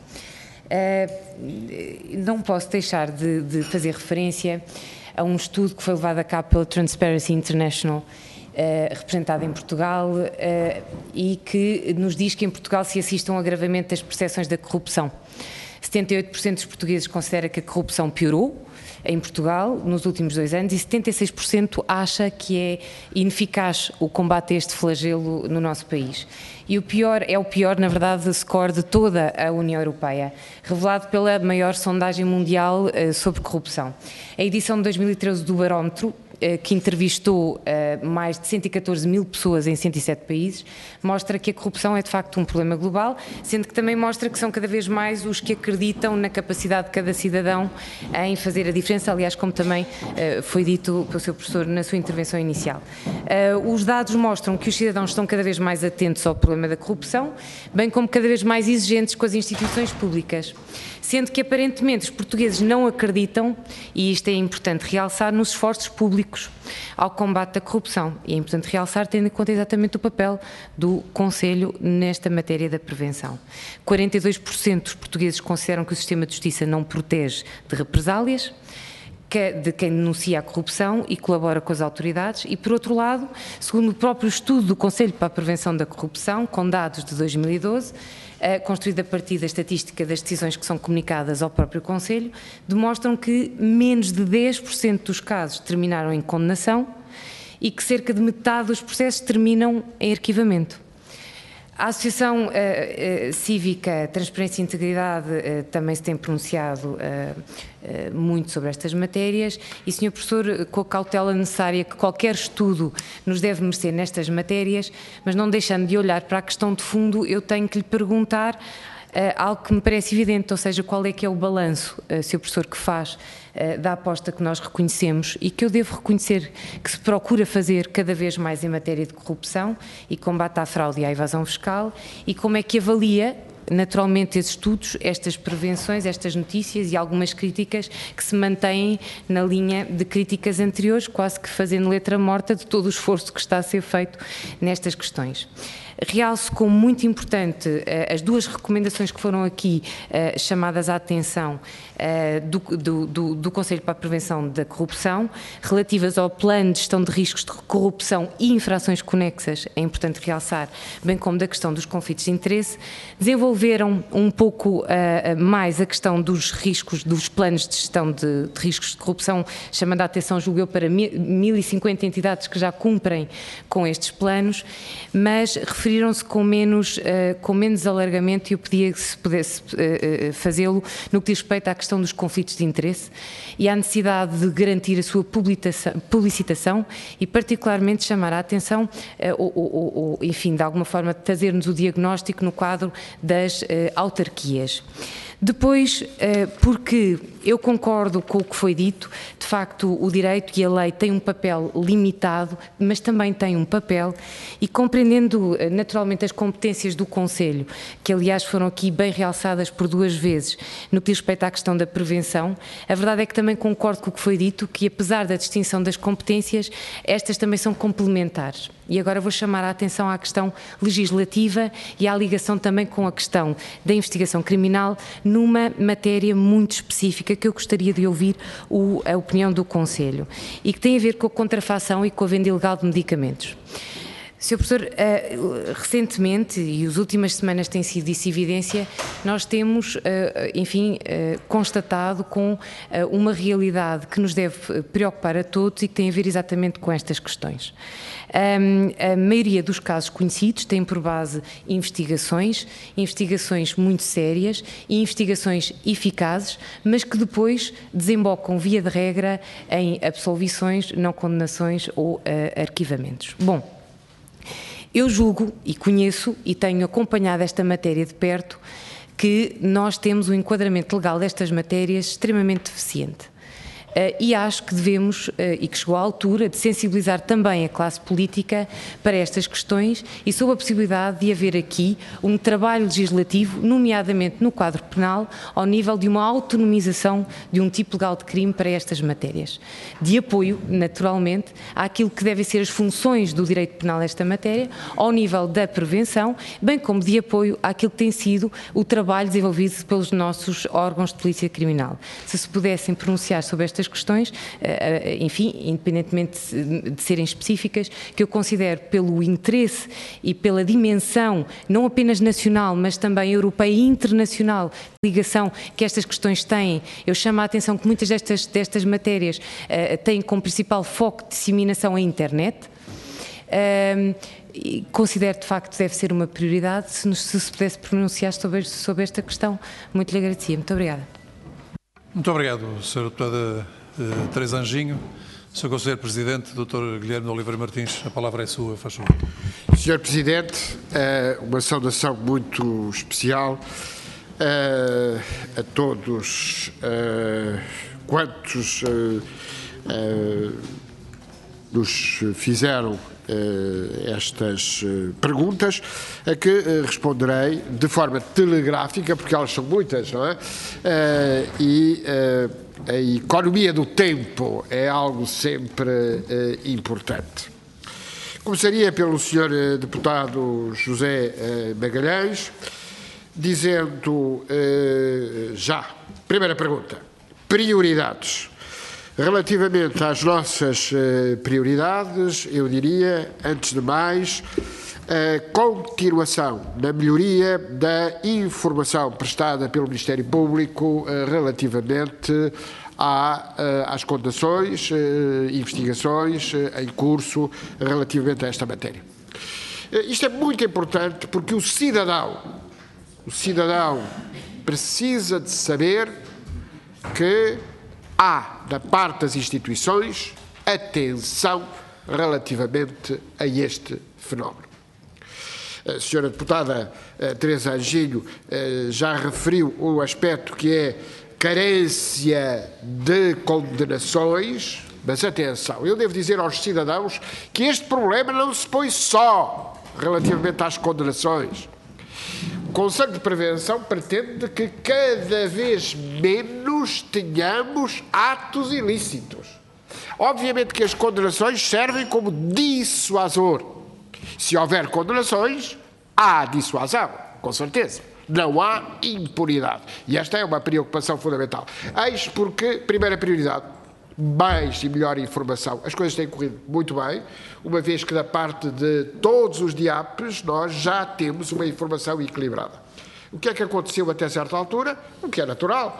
Uh, não posso deixar de, de fazer referência a um estudo que foi levado a cabo pela Transparency International, uh, representado em Portugal, uh, e que nos diz que em Portugal se assiste a um agravamento das percepções da corrupção. setenta e oito por cento dos portugueses considera que a corrupção piorou em Portugal nos últimos dois anos e setenta e seis por cento acha que é ineficaz o combate a este flagelo no nosso país. E o pior, é o pior, na verdade, score de toda a União Europeia, revelado pela maior sondagem mundial uh, sobre corrupção. A edição de dois mil e treze do Barómetro, uh, que entrevistou uh, mais de cento e catorze mil pessoas em cento e sete países, mostra que a corrupção é de facto um problema global, sendo que também mostra que são cada vez mais os que acreditam na capacidade de cada cidadão em fazer a diferença, aliás, como também uh, foi dito pelo seu professor na sua intervenção inicial. Uh, os dados mostram que os cidadãos estão cada vez mais atentos ao problema da corrupção, bem como cada vez mais exigentes com as instituições públicas, sendo que aparentemente os portugueses não acreditam, e isto é importante realçar, nos esforços públicos ao combate da corrupção, e é importante realçar tendo em conta exatamente o papel do Conselho nesta matéria da prevenção. quarenta e dois por cento dos portugueses consideram que o sistema de justiça não protege de represálias de quem denuncia a corrupção e colabora com as autoridades, e por outro lado, segundo o próprio estudo do Conselho para a Prevenção da Corrupção, com dados de dois mil e doze, uh, construído a partir da estatística das decisões que são comunicadas ao próprio Conselho, demonstram que menos de dez por cento dos casos terminaram em condenação e que cerca de metade dos processos terminam em arquivamento. A Associação uh, uh, Cívica Transparência e Integridade uh, também se tem pronunciado uh, uh, muito sobre estas matérias e, senhor Professor, com a cautela necessária que qualquer estudo nos deve merecer nestas matérias, mas não deixando de olhar para a questão de fundo, eu tenho que lhe perguntar uh, algo que me parece evidente, ou seja, qual é que é o balanço, uh, senhor Professor, que faz da aposta que nós reconhecemos e que eu devo reconhecer que se procura fazer cada vez mais em matéria de corrupção e combate à fraude e à evasão fiscal, e como é que avalia naturalmente esses estudos, estas prevenções, estas notícias e algumas críticas que se mantêm na linha de críticas anteriores, quase que fazendo letra morta de todo o esforço que está a ser feito nestas questões. Realço como muito importante uh, as duas recomendações que foram aqui uh, chamadas à atenção uh, do, do, do, do Conselho para a Prevenção da Corrupção, relativas ao plano de gestão de riscos de corrupção e infrações conexas, é importante realçar, bem como da questão dos conflitos de interesse. Desenvolveram um pouco uh, mais a questão dos riscos, dos planos de gestão de, de riscos de corrupção, chamando a atenção, julgo eu, para mil e cinquenta entidades que já cumprem com estes planos, mas referindo referiram-se com menos, uh, com menos alargamento, e eu pedia que se pudesse uh, fazê-lo no que diz respeito à questão dos conflitos de interesse e à necessidade de garantir a sua publicitação e particularmente chamar a atenção, uh, ou, ou, ou, enfim, de alguma forma trazer-nos o diagnóstico no quadro das uh, autarquias. Depois, porque eu concordo com o que foi dito, de facto o direito e a lei têm um papel limitado, mas também têm um papel, e compreendendo naturalmente as competências do Conselho, que aliás foram aqui bem realçadas por duas vezes, no que diz respeito à questão da prevenção, a verdade é que também concordo com o que foi dito, que apesar da distinção das competências, estas também são complementares. E agora vou chamar a atenção à questão legislativa e à ligação também com a questão da investigação criminal numa matéria muito específica que eu gostaria de ouvir o, a opinião do Conselho e que tem a ver com a contrafação e com a venda ilegal de medicamentos. senhor Professor, recentemente, e as últimas semanas tem sido isso evidência, nós temos, enfim, constatado com uma realidade que nos deve preocupar a todos e que tem a ver exatamente com estas questões. A maioria dos casos conhecidos tem por base investigações, investigações muito sérias e investigações eficazes, mas que depois desembocam, via de regra, em absolvições, não condenações ou arquivamentos. Bom, eu julgo e conheço e tenho acompanhado esta matéria de perto que nós temos um enquadramento legal destas matérias extremamente deficiente. Uh, e acho que devemos, uh, e que chegou à altura, de sensibilizar também a classe política para estas questões e sobre a possibilidade de haver aqui um trabalho legislativo, nomeadamente no quadro penal, ao nível de uma autonomização de um tipo legal de crime para estas matérias. De apoio, naturalmente, àquilo que devem ser as funções do direito penal nesta matéria, ao nível da prevenção, bem como de apoio àquilo que tem sido o trabalho desenvolvido pelos nossos órgãos de polícia criminal. Se se pudessem pronunciar sobre estas questões, enfim, independentemente de serem específicas, que eu considero pelo interesse e pela dimensão, não apenas nacional, mas também europeia e internacional, ligação que estas questões têm. Eu chamo a atenção que muitas destas, destas matérias uh, têm como principal foco de disseminação a internet. Uh, e considero de facto que deve ser uma prioridade. Se, nos, se se pudesse pronunciar sobre, sobre esta questão, muito lhe agradecia. Muito obrigada. Muito obrigado, senhora Deputada uh, Teresa Anjinho. senhor Conselheiro Presidente, doutor Guilherme de Oliveira Martins, a palavra é sua, faz favor. senhor Presidente, uh, uma saudação muito especial uh, a todos uh, quantos uh, uh, nos fizeram Uh, estas uh, perguntas, a que uh, responderei de forma telegráfica, porque elas são muitas, não é? Uh, e uh, a economia do tempo é algo sempre uh, importante. Começaria pelo senhor uh, deputado José uh, Magalhães, dizendo uh, já, primeira pergunta, prioridades. Relativamente às nossas uh, prioridades, eu diria, antes de mais, a continuação na melhoria da informação prestada pelo Ministério Público uh, relativamente à, uh, às condenações, uh, investigações uh, em curso relativamente a esta matéria. Uh, isto é muito importante porque o cidadão, o cidadão precisa de saber que há, da parte das instituições, atenção relativamente a este fenómeno. A senhora deputada Teresa Anjinho já referiu um aspecto que é carência de condenações, mas atenção, eu devo dizer aos cidadãos que este problema não se põe só relativamente às condenações. O Conselho de Prevenção pretende que cada vez menos tenhamos atos ilícitos. Obviamente que as condenações servem como dissuasor. Se houver condenações, há dissuasão, com certeza. Não há impunidade. E esta é uma preocupação fundamental. Eis porque, primeira prioridade, mais e melhor informação. As coisas têm corrido muito bem, uma vez que da parte de todos os D I A Ps nós já temos uma informação equilibrada. O que é que aconteceu até certa altura? O que é natural.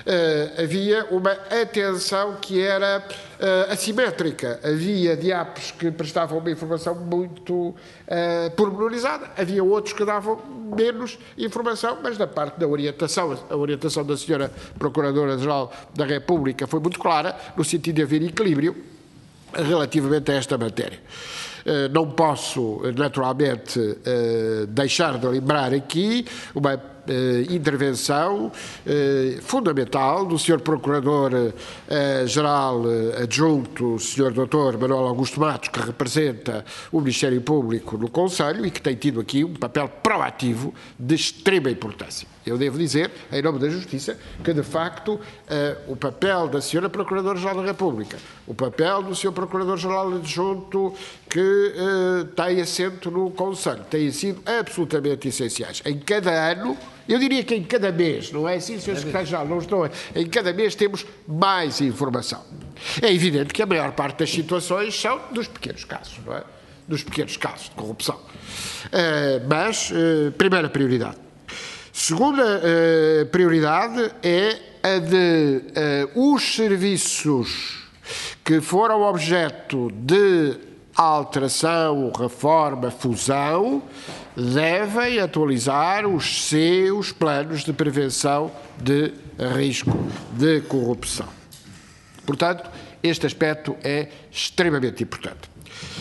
uh, havia uma atenção que era uh, assimétrica. Havia diapos que prestavam uma informação muito uh, pormenorizada, havia outros que davam menos informação, mas da parte da orientação, a orientação da senhora Procuradora-Geral da República foi muito clara, no sentido de haver equilíbrio relativamente a esta matéria. Não posso, naturalmente, deixar de lembrar aqui uma intervenção fundamental do senhor Procurador-Geral Adjunto, o senhor doutor Manuel Augusto Matos, que representa o Ministério Público no Conselho e que tem tido aqui um papel proativo de extrema importância. Eu devo dizer, em nome da Justiça, que de facto uh, o papel da senhora Procuradora-Geral da República, o papel do senhor Procurador-Geral Adjunto que uh, tem assento no Conselho, têm sido absolutamente essenciais. Em cada ano, eu diria que em cada mês, não é assim, senhor Secretário-Geral, não estou, em cada mês temos mais informação. É evidente que a maior parte das situações são dos pequenos casos, não é? Dos pequenos casos de corrupção. Uh, mas, uh, primeira prioridade. Segunda uh, prioridade é a de uh, os serviços que foram objeto de alteração, reforma, fusão, devem atualizar os seus planos de prevenção de risco de corrupção. Portanto, este aspecto é extremamente importante.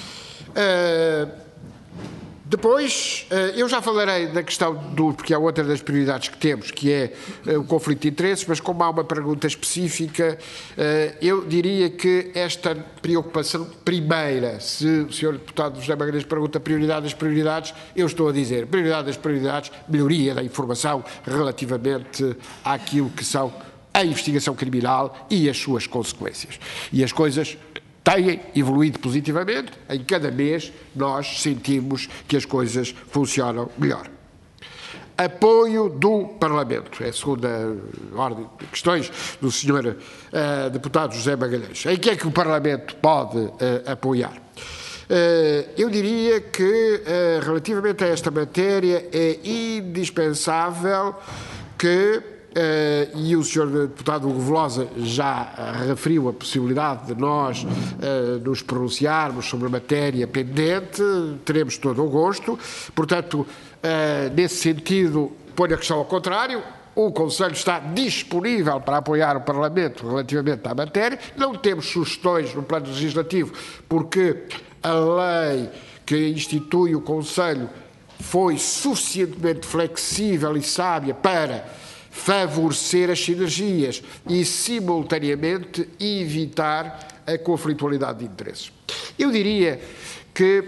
Uh, Depois, eu já falarei da questão do, porque há outra das prioridades que temos, que é o conflito de interesses, mas como há uma pergunta específica, eu diria que esta preocupação primeira, se o senhor deputado José Magalhães pergunta prioridade das prioridades, eu estou a dizer, prioridade das prioridades, melhoria da informação relativamente àquilo que são a investigação criminal e as suas consequências. E as coisas têm evoluído positivamente, em cada mês nós sentimos que as coisas funcionam melhor. Apoio do Parlamento, é a segunda ordem de questões do senhor uh, deputado José Magalhães. Em que é que o Parlamento pode uh, apoiar? Uh, eu diria que, uh, relativamente a esta matéria, é indispensável que Uh, e o senhor deputado Hugo Velosa já uh, referiu a possibilidade de nós uh, nos pronunciarmos sobre a matéria pendente, teremos todo o gosto. Portanto, uh, nesse sentido, ponho a questão ao contrário, o Conselho está disponível para apoiar o Parlamento relativamente à matéria, não temos sugestões no plano legislativo, porque a lei que institui o Conselho foi suficientemente flexível e sábia para favorecer as sinergias e, simultaneamente, evitar a conflitualidade de interesses. Eu diria que,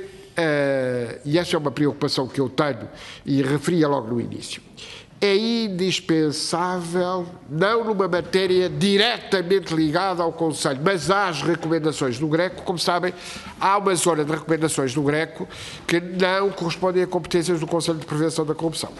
uh, e essa é uma preocupação que eu tenho e referia logo no início, é indispensável, não numa matéria diretamente ligada ao Conselho, mas às recomendações do GRECO. Como sabem, há uma zona de recomendações do GRECO que não correspondem a competências do Conselho de Prevenção da Corrupção.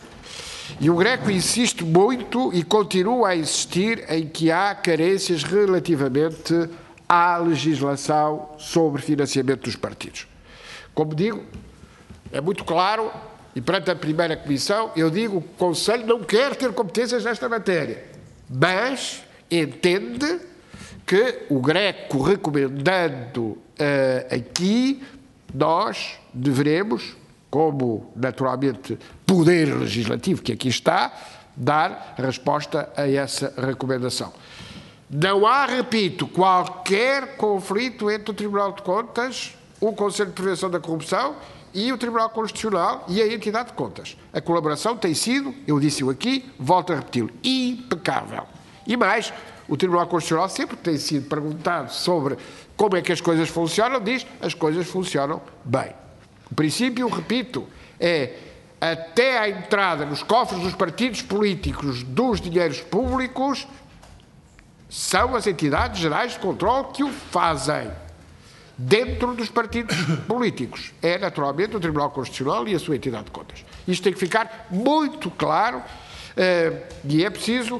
E o GRECO insiste muito e continua a insistir em que há carências relativamente à legislação sobre financiamento dos partidos. Como digo, é muito claro, e perante a primeira comissão, eu digo que o Conselho não quer ter competências nesta matéria, mas entende que o GRECO, recomendando uh, aqui, nós deveremos, como, naturalmente, poder legislativo que aqui está, dar resposta a essa recomendação. Não há, repito, qualquer conflito entre o Tribunal de Contas, o Conselho de Prevenção da Corrupção e o Tribunal Constitucional e a entidade de contas. A colaboração tem sido, eu disse-o aqui, volto a repeti-lo, impecável. E mais, o Tribunal Constitucional sempre tem sido perguntado sobre como é que as coisas funcionam, diz, as coisas funcionam bem. O princípio, repito, é até a entrada nos cofres dos partidos políticos dos dinheiros públicos, são as entidades gerais de controle que o fazem. Dentro dos partidos políticos. É, naturalmente, o Tribunal Constitucional e a sua entidade de contas. Isto tem que ficar muito claro uh, e é preciso,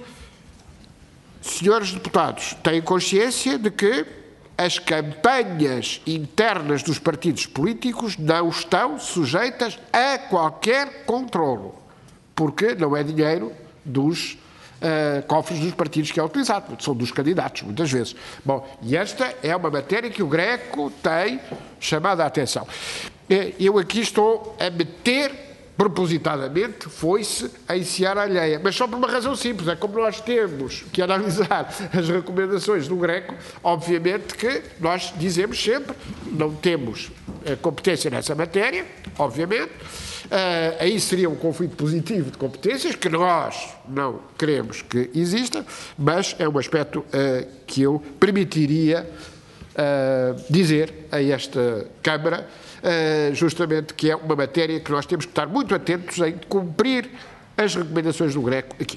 senhores deputados, tenham consciência de que as campanhas internas dos partidos políticos não estão sujeitas a qualquer controlo, porque não é dinheiro dos uh, cofres dos partidos que é utilizado, são dos candidatos, muitas vezes. Bom, e esta é uma matéria que o Greco tem chamado a atenção. Eu aqui estou a meter propositadamente, foi-se a ensear a alheia, mas só por uma razão simples, é como nós temos que analisar as recomendações do Greco, obviamente que nós dizemos sempre, não temos uh, competência nessa matéria, obviamente, uh, aí seria um conflito positivo de competências, que nós não queremos que exista, mas é um aspecto uh, que eu permitiria uh, dizer a esta Câmara, Uh, justamente que é uma matéria que nós temos que estar muito atentos em cumprir as recomendações do Greco aqui.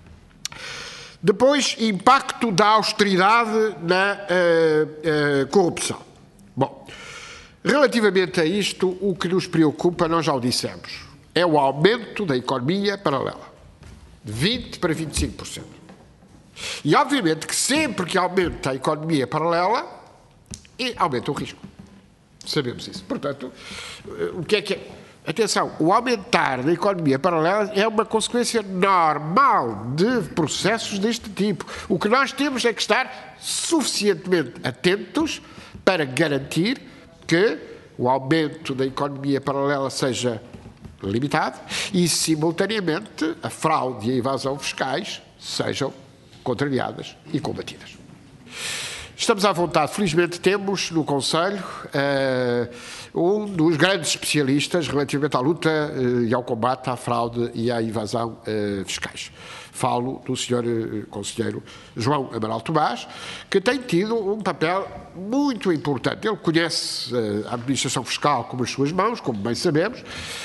Depois, impacto da austeridade na uh, uh, corrupção. Bom, relativamente a isto, o que nos preocupa, nós já o dissemos, é o aumento da economia paralela, de vinte por cento para vinte e cinco por cento. E, obviamente, que sempre que aumenta a economia paralela, aumenta o risco. Sabemos isso. Portanto, o que é que é? Atenção, o aumentar da economia paralela é uma consequência normal de processos deste tipo. O que nós temos é que estar suficientemente atentos para garantir que o aumento da economia paralela seja limitado e, simultaneamente, a fraude e a evasão fiscais sejam contrariadas e combatidas. Estamos à vontade. Felizmente temos no Conselho uh, um dos grandes especialistas relativamente à luta uh, e ao combate à fraude e à evasão uh, fiscais. Falo do senhor uh, Conselheiro João Amaral Tomás, que tem tido um papel muito importante. Ele conhece uh, a administração fiscal como as suas mãos, como bem sabemos, uh,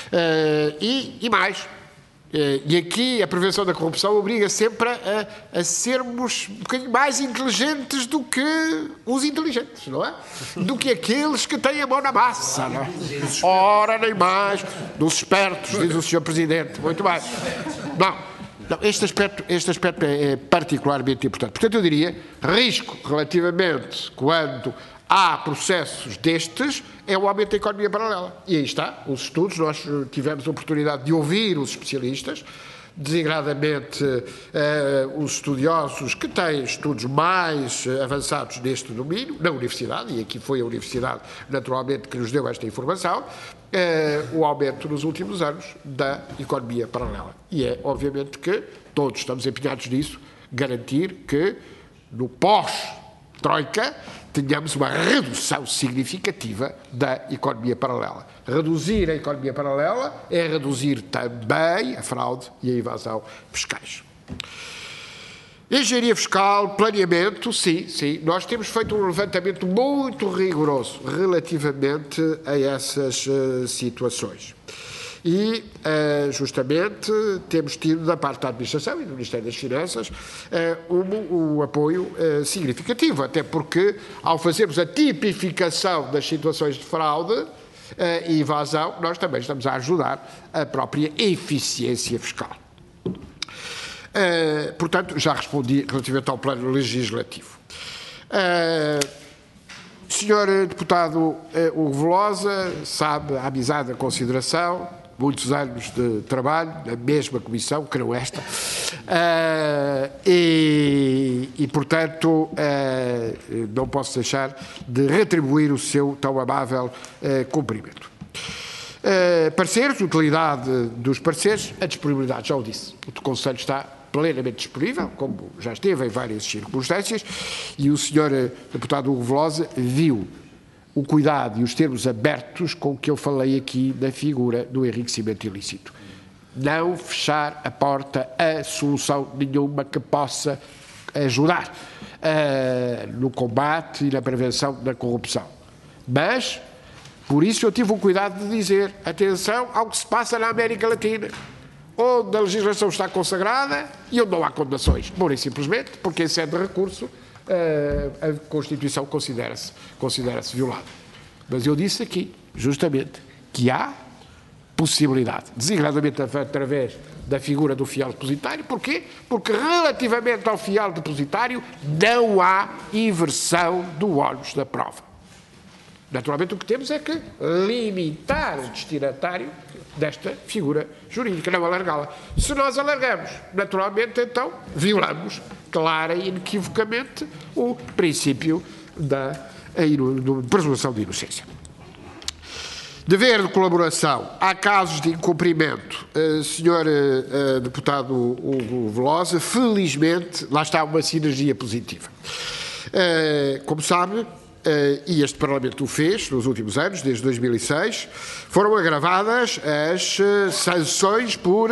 e, e mais. E aqui a prevenção da corrupção obriga sempre a, a sermos um bocadinho mais inteligentes do que os inteligentes, não é? Do que aqueles que têm a mão na massa, não é? Ora, nem mais, dos espertos, diz o senhor Presidente. Muito bem. Não, não este, aspecto, este aspecto é, é particularmente importante. Portanto, eu diria, risco relativamente quando há processos destes, é o aumento da economia paralela. E aí está, os estudos, nós tivemos a oportunidade de ouvir os especialistas, desigradamente uh, os estudiosos que têm estudos mais avançados neste domínio, na Universidade, e aqui foi a Universidade, naturalmente, que nos deu esta informação, uh, o aumento nos últimos anos da economia paralela. E é, obviamente, que todos estamos empenhados nisso, garantir que no pós-Troika tenhamos uma redução significativa da economia paralela. Reduzir a economia paralela é reduzir também a fraude e a evasão fiscais. Engenharia fiscal, planeamento, sim, sim. Nós temos feito um levantamento muito rigoroso relativamente a essas uh, situações. E, uh, justamente, temos tido da parte da Administração e do Ministério das Finanças uh, um, um apoio uh, significativo, até porque, ao fazermos a tipificação das situações de fraude uh, e evasão, nós também estamos a ajudar a própria eficiência fiscal. Uh, portanto, já respondi relativamente ao plano legislativo. Uh, senhor Deputado uh, Hugo Velosa, sabe a amizade, a consideração, muitos anos de trabalho na mesma comissão, que não esta, uh, e, e, portanto, uh, não posso deixar de retribuir o seu tão amável uh, cumprimento. Uh, pareceres, utilidade dos pareceres, a disponibilidade, já o disse, o Conselho está plenamente disponível, como já esteve em várias circunstâncias, e o senhor Deputado Hugo Velosa viu o cuidado e os termos abertos com que eu falei aqui da figura do enriquecimento ilícito. Não fechar a porta a solução nenhuma que possa ajudar uh, no combate e na prevenção da corrupção. Mas, por isso eu tive o cuidado de dizer, atenção ao que se passa na América Latina, onde a legislação está consagrada e onde não há condenações, pura e simplesmente, porque em sede de recurso a Constituição considera-se considera-se violada. Mas eu disse aqui, justamente, que há possibilidade, designadamente através da figura do fiel depositário. Porquê? Porque relativamente ao fiel depositário não há inversão do ónus da prova. Naturalmente o que temos é que limitar o destinatário desta figura jurídica, não alargá-la. Se nós alargamos, naturalmente, então, violamos clara e inequivocamente o princípio da presunção de inocência. Dever de colaboração. Há casos de incumprimento. Uh, senhor uh, deputado Hugo Velosa, felizmente, lá está uma sinergia positiva. Uh, como sabe, uh, e este Parlamento o fez nos últimos anos, desde dois mil e seis, foram agravadas as uh, sanções por uh,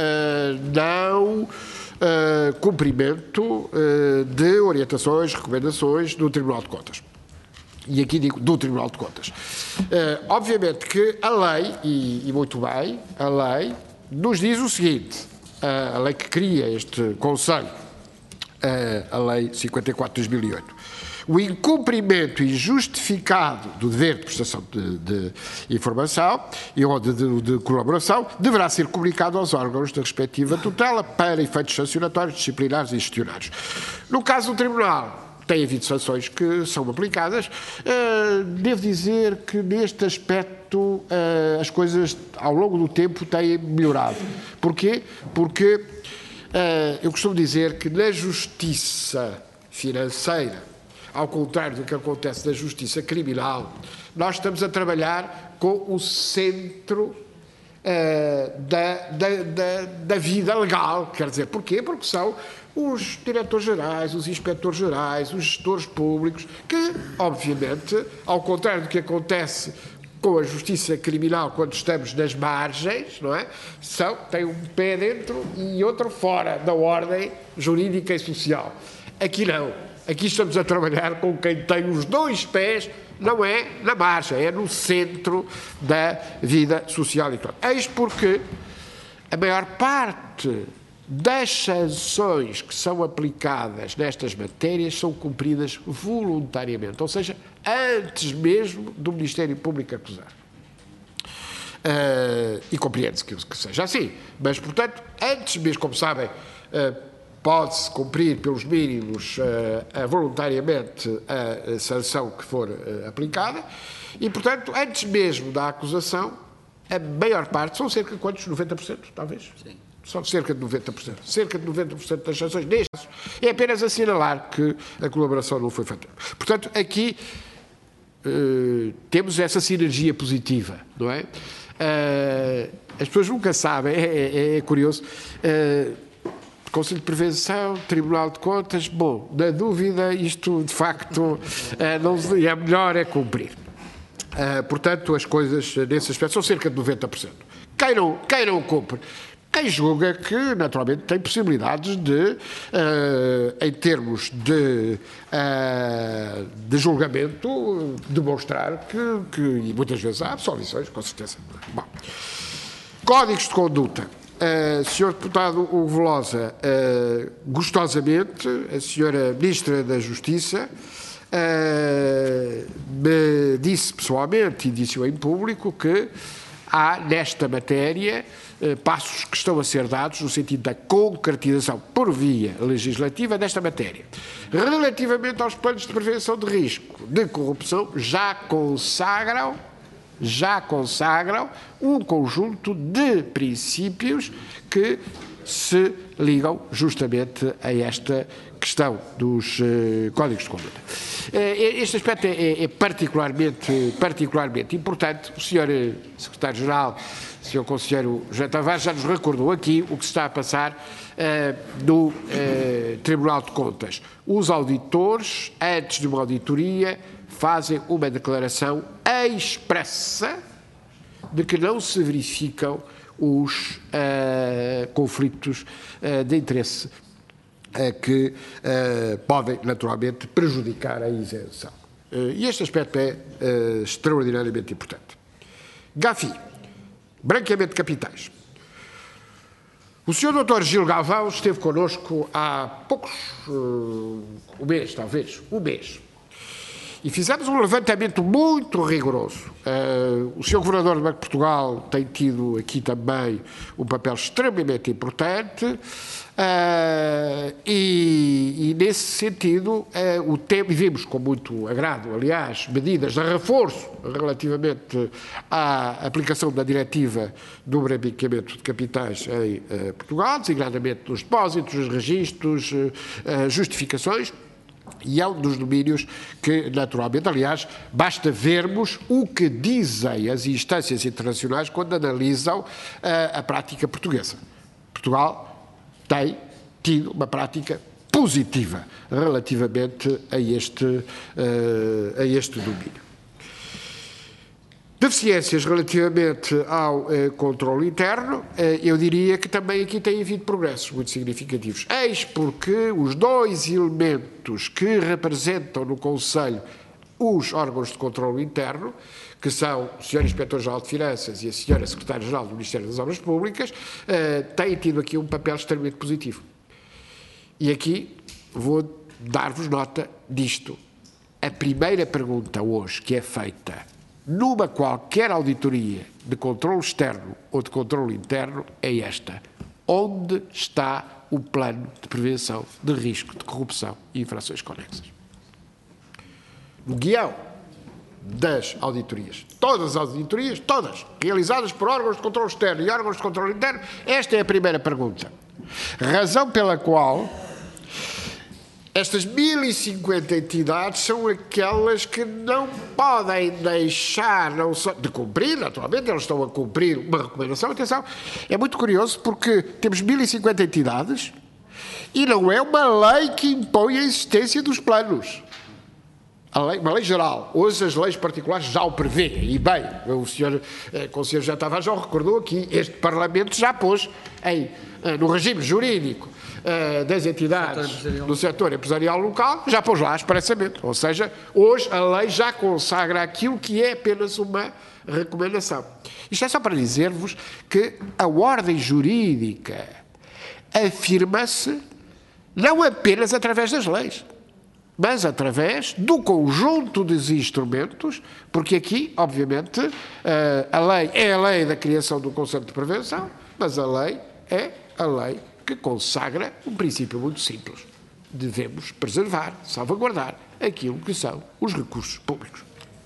não uh, cumprimento uh, de orientações, recomendações do Tribunal de Contas. E aqui digo do Tribunal de Contas. Uh, obviamente que a lei, e, e muito bem, a lei nos diz o seguinte, uh, a lei que cria este Conselho, uh, a Lei cinquenta e quatro de dois mil e oito, o incumprimento injustificado do dever de prestação de, de informação e ou de, de, de colaboração deverá ser comunicado aos órgãos da respectiva tutela para efeitos sancionatórios, disciplinares e gestionários. No caso do Tribunal, tem havido sanções que são aplicadas. Uh, devo dizer que neste aspecto uh, as coisas ao longo do tempo têm melhorado. Porquê? Porque uh, eu costumo dizer que na justiça financeira, ao contrário do que acontece na justiça criminal, nós estamos a trabalhar com o centro uh, da, da, da, da vida legal. Quer dizer, porquê? Porque são os diretores-gerais, os inspectores-gerais, os gestores públicos, que, obviamente, ao contrário do que acontece com a justiça criminal quando estamos nas margens, não é? São, têm um pé dentro e outro fora da ordem jurídica e social. Aqui não. Aqui estamos a trabalhar com quem tem os dois pés, não é na margem, é no centro da vida social e tal. Eis porque a maior parte das sanções que são aplicadas nestas matérias são cumpridas voluntariamente, ou seja, antes mesmo do Ministério Público acusar. Uh, e compreende-se que, que seja assim, mas, portanto, antes mesmo, como sabem, uh, pode-se cumprir pelos mínimos uh, uh, voluntariamente a, a sanção que for uh, aplicada e, portanto, antes mesmo da acusação, a maior parte, são cerca de quantos? noventa por cento, talvez? Sim. São cerca de noventa por cento. Cerca de noventa por cento das sanções neste caso é apenas assinalar que a colaboração não foi feita. Portanto, aqui uh, temos essa sinergia positiva, não é? Uh, as pessoas nunca sabem, é, é, é curioso, uh, Conselho de Prevenção, Tribunal de Contas, bom, na dúvida, isto de facto uh, não, é melhor é cumprir. Uh, portanto, as coisas nesse aspecto são cerca de noventa por cento. Quem não, quem não cumpre? Quem julga que, naturalmente, tem possibilidades de, uh, em termos de, uh, de julgamento, demonstrar que, que, e muitas vezes há absolvições, com certeza. Bom. Códigos de conduta. Uh, senhor Deputado Hugo Velosa, uh, gostosamente, a Senhora Ministra da Justiça uh, me disse pessoalmente, e disse-o em público, que há nesta matéria uh, passos que estão a ser dados no sentido da concretização por via legislativa desta matéria. Relativamente aos planos de prevenção de risco de corrupção, já consagram já consagram um conjunto de princípios que se ligam justamente a esta questão dos uh, códigos de conduta. Uh, este aspecto é, é particularmente, particularmente importante. O senhor Secretário-Geral, o senhor Conselheiro José Tavares, já nos recordou aqui o que se está a passar uh, no uh, Tribunal de Contas. Os auditores, antes de uma auditoria, fazem uma declaração expressa de que não se verificam os uh, conflitos uh, de interesse uh, que uh, podem, naturalmente, prejudicar a isenção. Uh, e este aspecto é uh, extraordinariamente importante. GAFI, branqueamento de capitais. O senhor doutor Gil Galvão esteve connosco há poucos, uh, um mês, talvez, um mês. E fizemos um levantamento muito rigoroso. Uh, o senhor Governador do Banco de Portugal tem tido aqui também um papel extremamente importante uh, e, e, nesse sentido, uh, o tempo, e vimos com muito agrado, aliás, medidas de reforço relativamente à aplicação da diretiva do branqueamento de capitais em uh, Portugal, designadamente nos depósitos, nos registros, uh, justificações. E é um dos domínios que, naturalmente, aliás, basta vermos o que dizem as instâncias internacionais quando analisam uh, a prática portuguesa. Portugal tem tido uma prática positiva relativamente a este, uh, a este domínio. Deficiências relativamente ao eh, controle interno, eh, eu diria que também aqui tem havido progressos muito significativos. Eis porque os dois elementos que representam no Conselho os órgãos de controle interno, que são o senhor Inspetor-Geral de Finanças e a senhora Secretária-Geral do Ministério das Obras Públicas, eh, têm tido aqui um papel extremamente positivo. E aqui vou dar-vos nota disto. A primeira pergunta hoje que é feita numa qualquer auditoria de controle externo ou de controle interno é esta: onde está o plano de prevenção de risco de corrupção e infrações conexas? No guião das auditorias, todas as auditorias, todas, realizadas por órgãos de controle externo e órgãos de controle interno, esta é a primeira pergunta. Razão pela qual estas mil e cinquenta entidades são aquelas que não podem deixar não só de cumprir, naturalmente, elas estão a cumprir uma recomendação. Atenção, é muito curioso porque temos mil e cinquenta entidades e não é uma lei que impõe a existência dos planos. A lei, uma lei geral. Hoje as leis particulares já o prevêem. E bem, o senhor eh, Conselheiro José Tavares já recordou aqui, este Parlamento já pôs em, eh, no regime jurídico eh, das entidades do setor empresarial local, já pôs lá expressamente. Ou seja, hoje a lei já consagra aquilo que é apenas uma recomendação. Isto é só para dizer-vos que a ordem jurídica afirma-se não apenas através das leis, mas através do conjunto dos instrumentos, porque aqui, obviamente, a lei é a lei da criação do Conselho de Prevenção, mas a lei é a lei que consagra um princípio muito simples. Devemos preservar, salvaguardar aquilo que são os recursos públicos.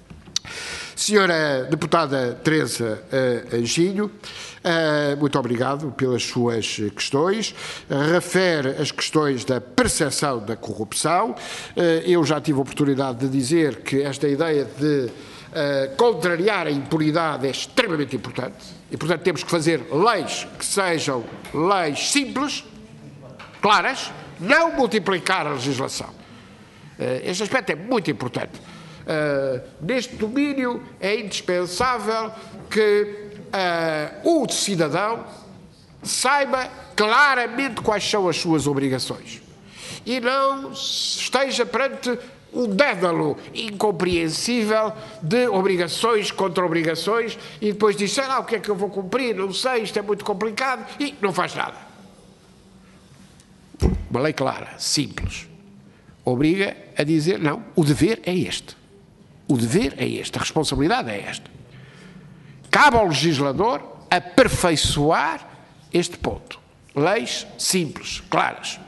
Senhora Deputada Teresa uh, Anjinho, uh, muito obrigado pelas suas questões. Uh, refere as questões da percepção da corrupção. Uh, eu já tive a oportunidade de dizer que esta ideia de uh, contrariar a impunidade é extremamente importante e, portanto, temos que fazer leis que sejam leis simples, claras, não multiplicar a legislação. Uh, este aspecto é muito importante. Uh, neste domínio é indispensável que uh, o cidadão saiba claramente quais são as suas obrigações e não esteja perante um dédalo incompreensível de obrigações contra obrigações e depois diz, ah, o que é que eu vou cumprir, não sei, isto é muito complicado e não faz nada. Uma lei clara, simples, obriga a dizer, não, o dever é este. O dever é este, a responsabilidade é esta. Cabe ao legislador aperfeiçoar este ponto. Leis simples, claras.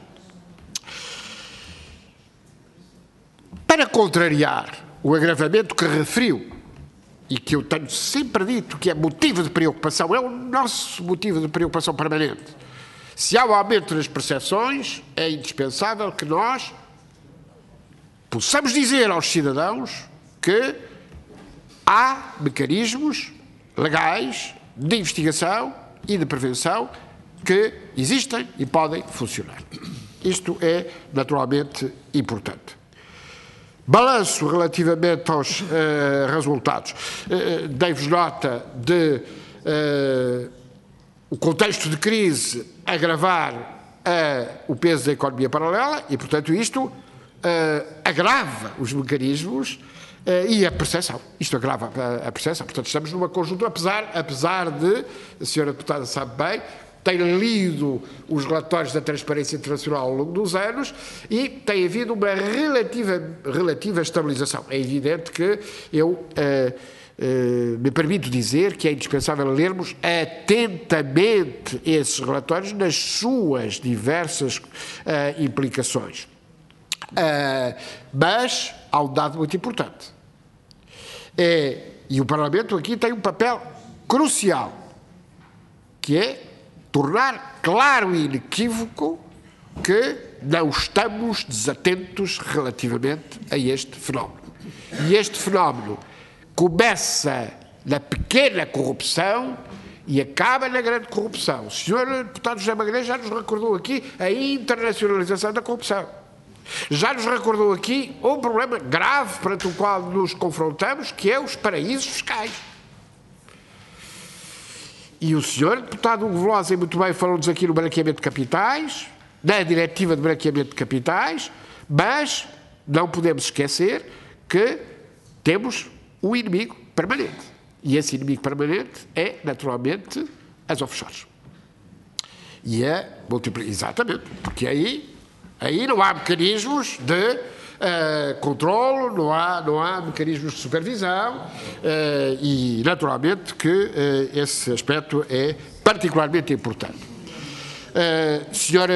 Para contrariar o agravamento que referiu, e que eu tenho sempre dito que é motivo de preocupação, é o nosso motivo de preocupação permanente. Se há um aumento nas percepções, é indispensável que nós possamos dizer aos cidadãos que há mecanismos legais de investigação e de prevenção que existem e podem funcionar. Isto é naturalmente importante. Balanço relativamente aos uh, resultados. Uh, Dei-vos nota de uh, o contexto de crise agravar uh, o peso da economia paralela e, portanto, isto uh, agrava os mecanismos Uh, e a percepção. Isto agrava a, a percepção. Portanto, estamos numa conjuntura, apesar, apesar de, a senhora deputada sabe bem, tem lido os relatórios da Transparência Internacional ao longo dos anos e tem havido uma relativa, relativa estabilização. É evidente que eu uh, uh, me permito dizer que é indispensável lermos atentamente esses relatórios nas suas diversas uh, implicações. Uh, mas há um dado muito importante. É, e o Parlamento aqui tem um papel crucial, que é tornar claro e inequívoco que não estamos desatentos relativamente a este fenómeno. E este fenómeno começa na pequena corrupção e acaba na grande corrupção. O senhor deputado José Magalhães já nos recordou aqui a internacionalização da corrupção. Já nos recordou aqui um problema grave perante o qual nos confrontamos, que é os paraísos fiscais. E o senhor deputado Hugo Velosa, muito bem, falou-nos aqui no branqueamento de capitais, na diretiva de branqueamento de capitais, mas não podemos esquecer que temos um inimigo permanente. E esse inimigo permanente é, naturalmente, as offshores. E é multiplicar. Exatamente, porque aí... Aí não há mecanismos de uh, controlo, não há, não há mecanismos de supervisão uh, e, naturalmente, que uh, esse aspecto é particularmente importante. Uh, senhora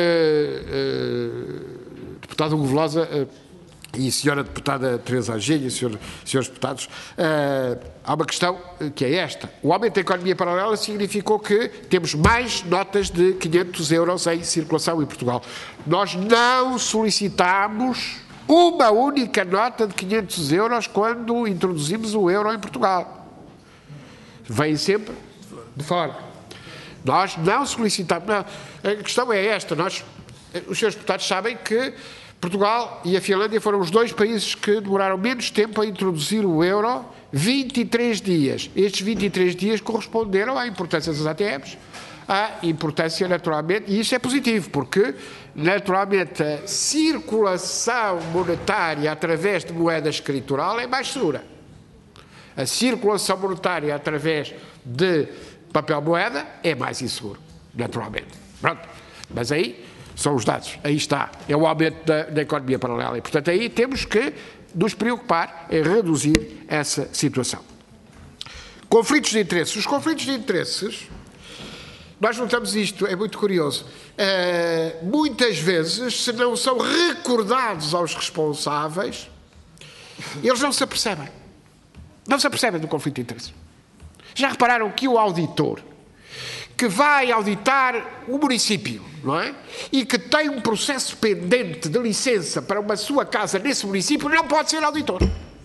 uh, deputada Hugo Velosa uh, e senhora deputada Teresa Anjinho e senhor, senhores deputados, uh, há uma questão que é esta. O aumento da economia paralela significou que temos mais notas de quinhentos euros em circulação em Portugal. Nós não solicitámos uma única nota de quinhentos euros quando introduzimos o euro em Portugal. Vem sempre de fora. Nós não solicitámos. Não. A questão é esta. Nós, os senhores deputados sabem que Portugal e a Finlândia foram os dois países que demoraram menos tempo a introduzir o euro, vinte e três dias. Estes vinte e três dias corresponderam à importância das A T Ms, à importância, naturalmente, e isso é positivo, porque, naturalmente, a circulação monetária através de moeda escritural é mais segura. A circulação monetária através de papel-moeda é mais inseguro, naturalmente. Pronto. Mas aí são os dados, aí está, é o aumento da, da economia paralela e, portanto, aí temos que nos preocupar em reduzir essa situação. Conflitos de interesses. Os conflitos de interesses, nós notamos isto, é muito curioso, uh, muitas vezes, se não são recordados aos responsáveis, eles não se apercebem, não se apercebem do conflito de interesses. Já repararam que o auditor que vai auditar o município, não é? E que tem um processo pendente de licença para uma sua casa nesse município, não pode ser auditor.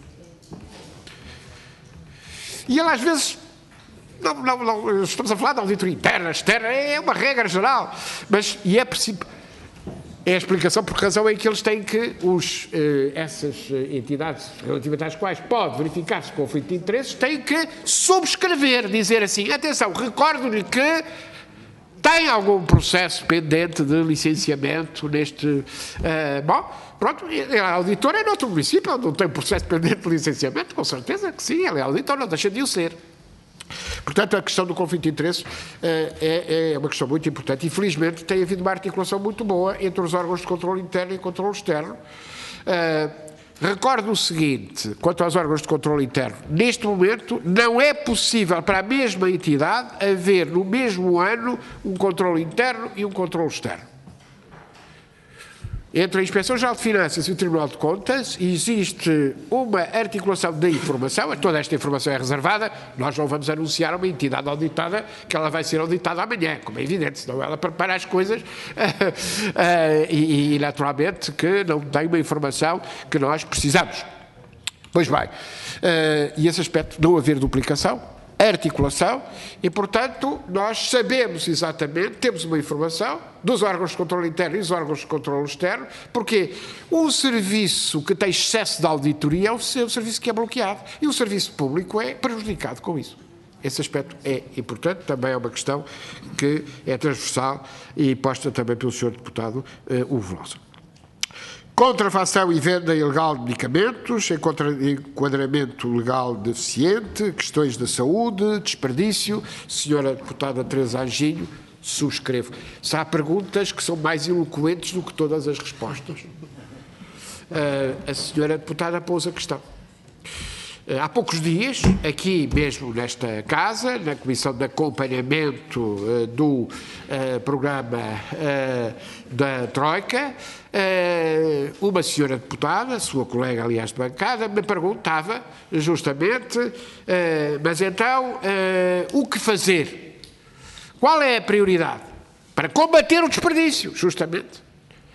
E ele às vezes, não, não, não, estamos a falar de auditoria interna, externa, é uma regra geral, mas, e é preciso, é a explicação por que razão é que eles têm que, os, eh, essas entidades relativamente às quais pode verificar-se conflito de interesses, têm que subscrever, dizer assim, atenção, recordo-lhe que tem algum processo pendente de licenciamento neste... Uh, bom, pronto, ele é auditor, é noutro município, não tem processo pendente de licenciamento, com certeza que sim, ele é auditor, não deixa de o ser. Portanto, a questão do conflito de interesses uh, é, é uma questão muito importante. Infelizmente, tem havido uma articulação muito boa entre os órgãos de controle interno e controle externo. Uh, recordo o seguinte, quanto aos órgãos de controle interno, neste momento não é possível para a mesma entidade haver no mesmo ano um controle interno e um controle externo. Entre a Inspeção-Geral de Finanças e o Tribunal de Contas existe uma articulação da informação, toda esta informação é reservada, nós não vamos anunciar a uma entidade auditada que ela vai ser auditada amanhã, como é evidente, senão ela prepara as coisas e, e naturalmente que não tem uma informação que nós precisamos. Pois bem, e esse aspecto, não haver duplicação, articulação, e, portanto, nós sabemos exatamente, temos uma informação dos órgãos de controle interno e dos órgãos de controle externo, porque um serviço que tem excesso de auditoria é um serviço que é bloqueado, e o serviço público é prejudicado com isso. Esse aspecto é importante, também é uma questão que é transversal e posta também pelo senhor deputado uh, Hugo Velosa. Contrafação e venda ilegal de medicamentos, enquadramento legal deficiente, questões da saúde, desperdício. Senhora deputada Teresa Anjinho, Subscrevo. Se há perguntas que são mais eloquentes do que todas as respostas. Uh, a senhora deputada pôs a questão. Uh, há poucos dias, aqui mesmo nesta casa, na Comissão de Acompanhamento uh, do uh, programa uh, da Troika, uh, uma senhora deputada, sua colega, aliás, de bancada, me perguntava justamente, uh, mas então, uh, o que fazer? Qual é a prioridade? Para combater o desperdício, justamente.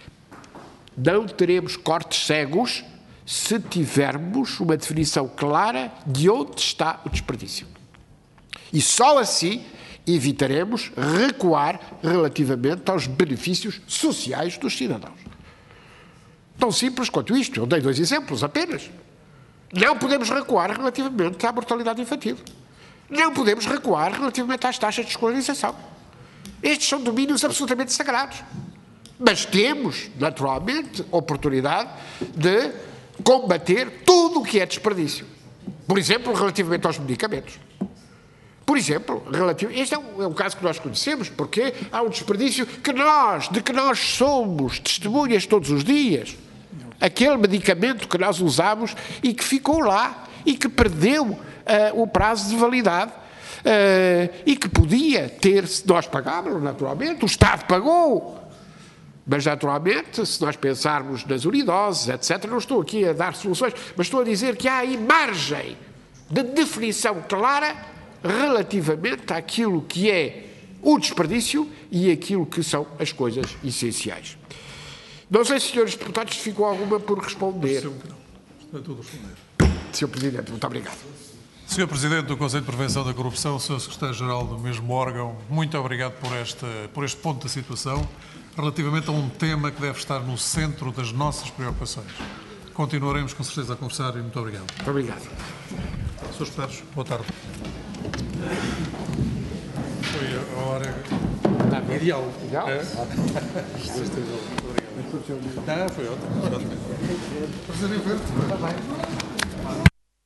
Não teremos cortes cegos se tivermos uma definição clara de onde está o desperdício. E só assim evitaremos recuar relativamente aos benefícios sociais dos cidadãos. Tão simples quanto isto. Eu dei dois exemplos apenas. Não podemos recuar relativamente à mortalidade infantil. Não podemos recuar relativamente às taxas de escolarização. Estes são domínios absolutamente sagrados. Mas temos, naturalmente, oportunidade de combater tudo o que é desperdício. Por exemplo, relativamente aos medicamentos. Por exemplo, relativo, este é um, é um caso que nós conhecemos, porque há um desperdício que nós, de que nós somos testemunhas todos os dias. Aquele medicamento que nós usamos e que ficou lá e que perdeu uh, o prazo de validade uh, e que podia ter, se nós pagámos, naturalmente, o Estado pagou. Mas, naturalmente, se nós pensarmos nas unidoses, etcétera, não estou aqui a dar soluções, mas estou a dizer que há aí margem de definição clara relativamente àquilo que é o desperdício e aquilo que são as coisas essenciais. Não sei, senhores deputados, se ficou alguma por responder. Está tudo responder. senhor Presidente, muito obrigado. senhor Presidente do Conselho de Prevenção da Corrupção, senhor Secretário-Geral do mesmo órgão, muito obrigado por este, por este ponto da situação, relativamente a um tema que deve estar no centro das nossas preocupações. Continuaremos com certeza a conversar e muito obrigado. Muito obrigado. senhores Deputados, boa tarde. Foi a hora ideal. Ideal? É? Não, foi ótimo. Prazer em ver-te.